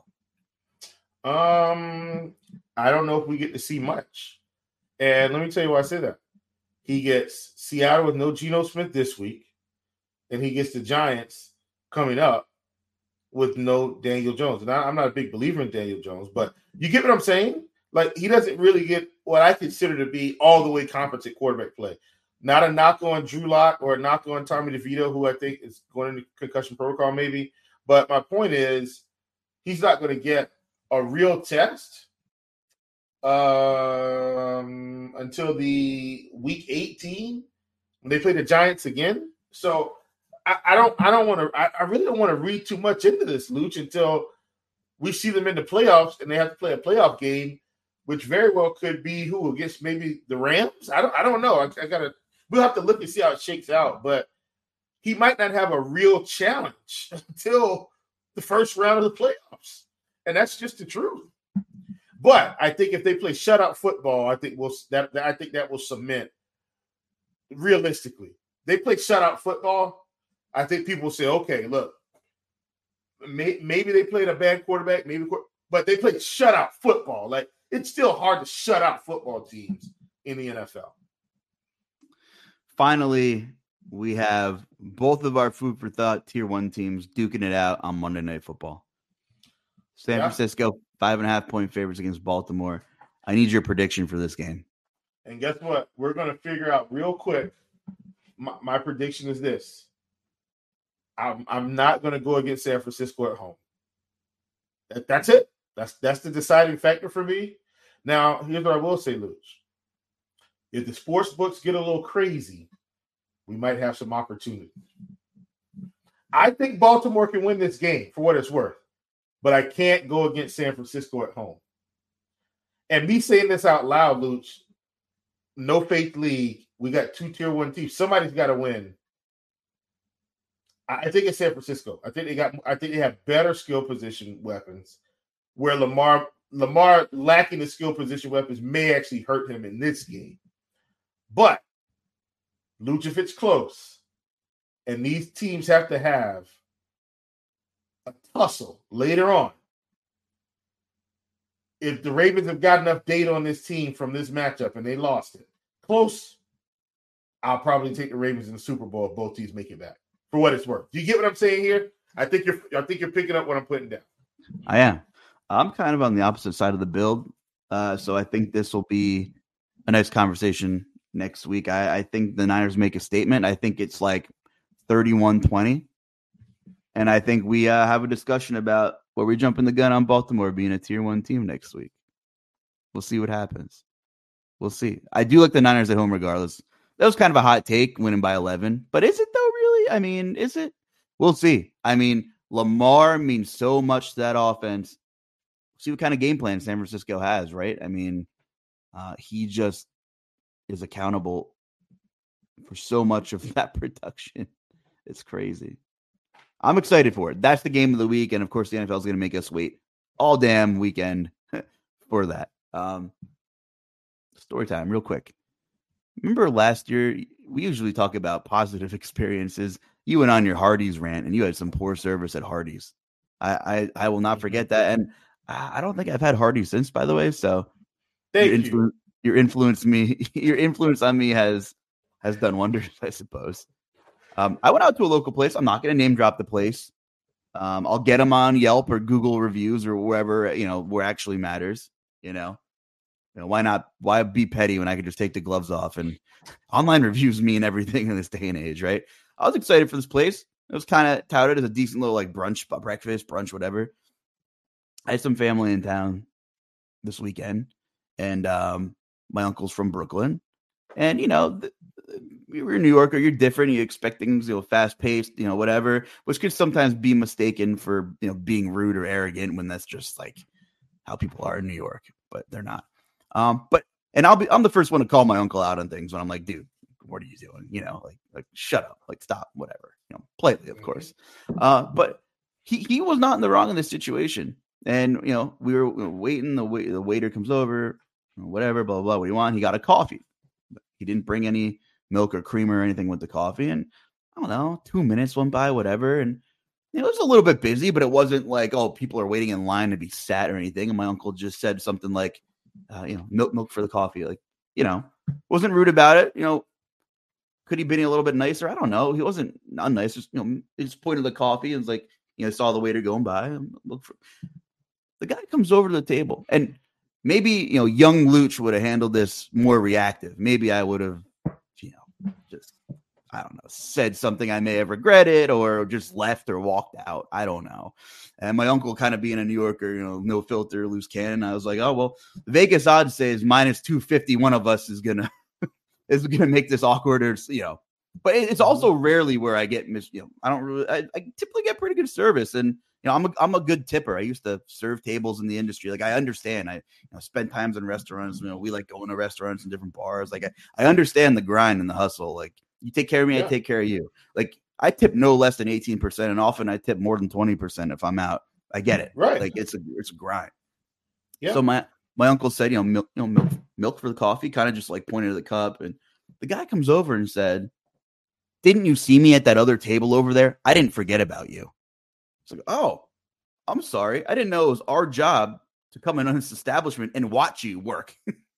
D: Um, I don't know if we get to see much. And let me tell you why I say that. He gets Seattle with no Geno Smith this week, and he gets the Giants coming up with no Daniel Jones. And I, I'm not a big believer in Daniel Jones, but you get what I'm saying? Like, he doesn't really get what I consider to be all the way competent quarterback play. Not a knock on Drew Lock or a knock on Tommy DeVito, who I think is going into concussion protocol maybe. But my point is, he's not going to get a real test um, until the week eighteen when they play the Giants again. So I, I don't, I don't want to, I, I really don't want to read too much into this, Luch, until we see them in the playoffs and they have to play a playoff game, which very well could be who against maybe the Rams. I don't, I don't know. I, I gotta. We'll have to look and see how it shakes out, but he might not have a real challenge until the first round of the playoffs. And that's just the truth. But I think if they play shutout football, I think we'll that, that I think that will cement realistically. They play shutout football, I think people will say, okay, look, may, maybe they played a bad quarterback, maybe, but they played shutout football. Like, it's still hard to shut out football teams in the N F L.
C: Finally, we have both of our food for thought tier one teams duking it out on Monday Night Football. San yeah. Francisco, five and a half point favorites against Baltimore. I need your prediction for this game.
D: And guess what? We're going to figure out real quick. My, my prediction is this. I'm, I'm not going to go against San Francisco at home. That, that's it. That's that's the deciding factor for me. Now, here's what I will say, Luch. If the sports books get a little crazy, we might have some opportunity. I think Baltimore can win this game for what it's worth, but I can't go against San Francisco at home. And me saying this out loud, Luch, no faith league. We got two tier one teams. Somebody's got to win. I think it's San Francisco. I think they got. I think they have better skill position weapons. Where Lamar Lamar lacking the skill position weapons may actually hurt him in this game. But, Luch, if it's close, and these teams have to have a tussle later on, if the Ravens have got enough data on this team from this matchup and they lost it, close, I'll probably take the Ravens in the Super Bowl if both teams make it back, for what it's worth. Do you get what I'm saying here? I think you're I think you're picking up what I'm putting down.
C: I am. I'm kind of on the opposite side of the build, uh, so I think this will be a nice conversation next week. I, I think the Niners make a statement. I think it's like thirty-one twenty, and I think we uh, have a discussion about where we jumping the gun on Baltimore being a tier one team next week. We'll see what happens. We'll see. I do like the Niners at home regardless. That was kind of a hot take, winning by eleven, but is it though, really? I mean, is it? We'll see. I mean, Lamar means so much to that offense. see what kind of game plan San Francisco has, right? I mean, uh, he just is accountable for so much of that production. It's crazy. I'm excited for it. That's the game of the week. And of course, the N F L is going to make us wait all damn weekend for that. Um, story time, real quick. Remember last year, we usually talk about positive experiences. You went on your Hardee's rant and you had some poor service at Hardee's. I, I, I will not forget that. And I don't think I've had Hardee's since, by the way. So
D: Thank
C: your,
D: you.
C: influ- your influence me, your influence on me has, has done wonders, I suppose. Um, I went out to a local place. I'm not going to name drop the place. Um, I'll get them on Yelp or Google reviews or wherever, you know, where actually matters, you know. You know, why not? Why be petty when I could just take the gloves off? And online reviews mean everything in this day and age, right? I was excited for this place. It was kind of touted as a decent little like brunch, breakfast, brunch, whatever. I had some family in town this weekend, and um, my uncle's from Brooklyn. And, you know, the, you're a New Yorker, you're different. You expect things, you know, fast paced, you know, whatever, which could sometimes be mistaken for, you know, being rude or arrogant when that's just like how people are in New York, but they're not. Um, but, and I'll be, I'm the first one to call my uncle out on things when I'm like, dude, what are you doing? You know, like, like, shut up, like, stop, whatever, you know, politely, of course. Uh, but he, he was not in the wrong in this situation. And, you know, we were, we were waiting, the wait, the waiter comes over, whatever, blah, blah, blah. What do you want? He got a coffee. He didn't bring any milk or cream or anything with the coffee. And I don't know, two minutes went by, whatever. And it was a little bit busy, but it wasn't like, oh, people are waiting in line to be sat or anything. And my uncle just said something like, uh, you know, milk, milk for the coffee. Like, you know, wasn't rude about it. You know, could he been a little bit nicer? I don't know. He wasn't unnice. Just, you know, he just pointed the coffee and was like, you know, saw the waiter going by and look for the guy comes over to the table. And maybe, you know, young Luch would have handled this more reactive. Maybe I would have, you know, just, I don't know, said something I may have regretted or just left or walked out. I don't know. And my uncle kind of being a New Yorker, you know, no filter, loose cannon. I was like, oh, well, the Vegas odds says minus two fifty. One of us is going to, is going to make this awkward or, you know, but it's also rarely where I get, mis- you know, I don't really, I, I typically get pretty good service. And, you know, I'm a, I'm a good tipper. I used to serve tables in the industry. Like, I understand. I you know, spend times in restaurants. You know, we like going to restaurants and different bars. Like, I, I understand the grind and the hustle. Like, you take care of me, yeah. I take care of you. Like, I tip no less than eighteen percent, and often I tip more than twenty percent if I'm out. I get it.
D: Right.
C: Like, it's a it's a grind.
D: Yeah.
C: So my my uncle said, you know, milk, you know, milk, milk for the coffee, kind of just like pointed to the cup. And the guy comes over and said, didn't you see me at that other table over there? I didn't forget about you. It's like, oh, I'm sorry. I didn't know it was our job to come in on this establishment and watch you work.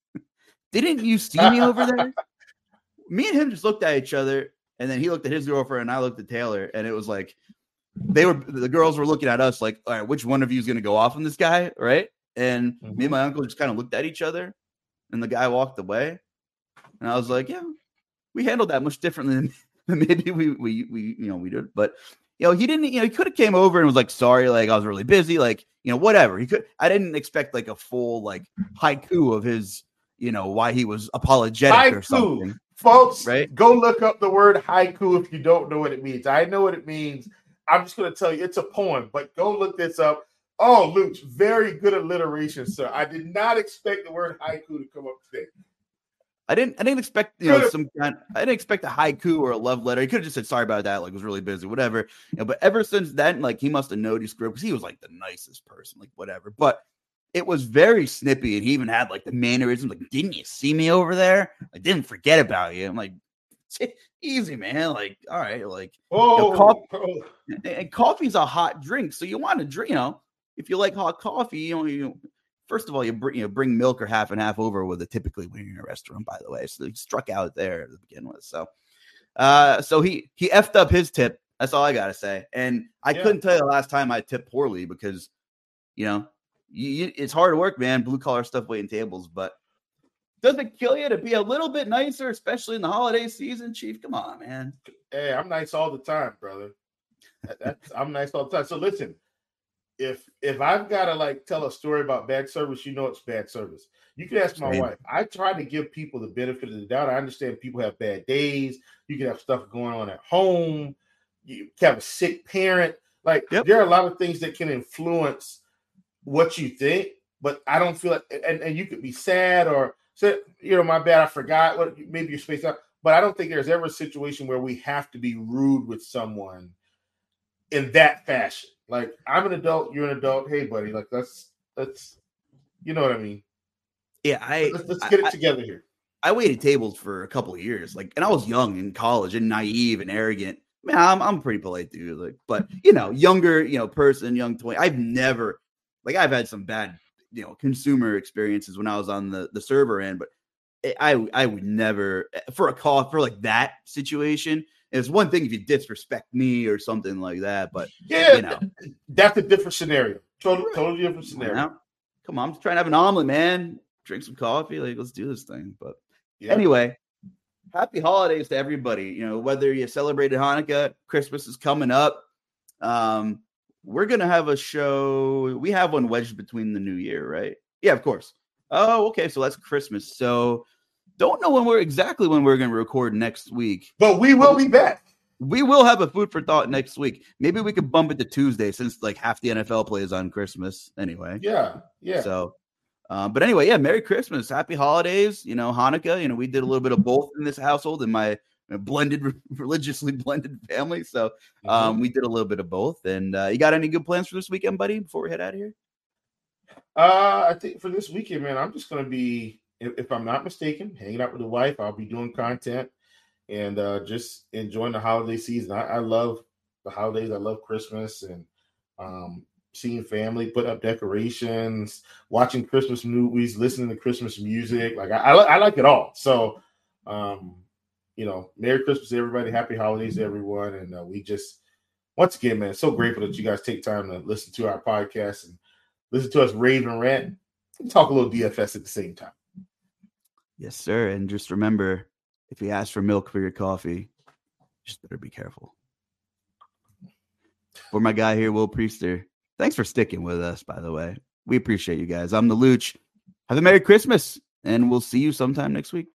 C: Didn't you see me over there? Me and him just looked at each other, and then he looked at his girlfriend, and I looked at Taylor, and it was like they were the girls were looking at us like, all right, which one of you is going to go off on this guy, right? And mm-hmm. me and my uncle just kind of looked at each other, and the guy walked away, and I was like, yeah, we handled that much differently than, than maybe we we we you know we did, but. You know, he didn't, you know, he could have came over and was like, sorry, like I was really busy, like, you know, whatever. He could, I didn't expect like a full like haiku of his, you know, why he was apologetic haiku. Or something.
D: Folks,
C: right?
D: Go look up the word haiku if you don't know what it means. I know what it means. I'm just going to tell you it's a poem, but go look this up. Oh, Luch, very good alliteration, sir. I did not expect the word haiku to come up today.
C: I didn't. I didn't expect you know some kind. I didn't expect a haiku or a love letter. He could have just said sorry about that. Like was really busy, whatever. You know, but ever since then, like he must have noticed because he was like the nicest person, like whatever. But it was very snippy, and he even had like the mannerisms. Like, didn't you see me over there? I didn't forget about you. I'm like, easy, man. Like, all right, like,
D: oh,
C: you know, coffee, and coffee's a hot drink, so you want to drink. You know, if you like hot coffee, you know, you. First of all, you bring you know, bring milk or half and half over with it typically when you're in a restaurant, by the way. So he struck out there to begin with. So uh, so he he effed up his tip. That's all I got to say. And I yeah. couldn't tell you the last time I tipped poorly because, you know, you, you, it's hard work, man, blue collar stuff waiting tables. But does it kill you to be a little bit nicer, especially in the holiday season, Chief? Come on, man.
D: Hey, I'm nice all the time, brother. That, that's, I'm nice all the time. So listen. If if I've got to like tell a story about bad service, you know it's bad service. You can ask my Same. wife. I try to give people the benefit of the doubt. I understand people have bad days. You can have stuff going on at home. You can have a sick parent. Like yep. there are a lot of things that can influence what you think, but I don't feel like, and, and you could be sad or say, you know, my bad, I forgot what maybe you're spaced out. But I don't think there's ever a situation where we have to be rude with someone in that fashion. Like, I'm an adult, you're an adult. Hey, buddy, like let's let's, you know what I mean?
C: Yeah, I
D: let's, let's get it
C: I,
D: together here.
C: I waited tables for a couple of years, like, and I was young in college and naive and arrogant. Man, I'm I'm a pretty polite dude, like, but you know, younger, you know, person, young twenty. I've never, like, I've had some bad, you know, consumer experiences when I was on the the server end, but I I would never for a call for like that situation. It's one thing if you disrespect me or something like that, but
D: yeah,
C: you know,
D: that's a different scenario. Totally, totally different scenario.
C: Now, come on, I'm just trying to have an omelet, man. Drink some coffee, like let's do this thing. But
D: yeah.
C: Anyway, happy holidays to everybody. You know, whether you celebrated Hanukkah, Christmas is coming up. Um, we're gonna have a show. We have one wedged between the new year, right? Yeah, of course. Oh, okay. So that's Christmas. So don't know when we're exactly when we're going to record next week.
D: But we will be back.
C: We will have a food for thought next week. Maybe we could bump it to Tuesday since like half the N F L plays on Christmas anyway.
D: Yeah. Yeah.
C: So, uh, but anyway, yeah, Merry Christmas. Happy holidays. You know, Hanukkah, you know, we did a little bit of both in this household in my blended, religiously blended family. So um, mm-hmm. we did a little bit of both. And uh, you got any good plans for this weekend, buddy, before we head out of here?
D: Uh, I think for this weekend, man, I'm just going to be, if, if I'm not mistaken, hanging out with the wife. I'll be doing content and uh, just enjoying the holiday season. I, I love the holidays. I love Christmas and um, seeing family, put up decorations, watching Christmas movies, listening to Christmas music. Like I, I, I like it all. So, um, you know, Merry Christmas to everybody. Happy holidays to everyone. And uh, we just, once again, man, so grateful that you guys take time to listen to our podcast and listen to us rave and rant and talk a little D F S at the same time.
C: Yes, sir. And just remember, if you ask for milk for your coffee, just better be careful. For my guy here, Will Priester, thanks for sticking with us, by the way. We appreciate you guys. I'm the Luch. Have a Merry Christmas, and we'll see you sometime next week.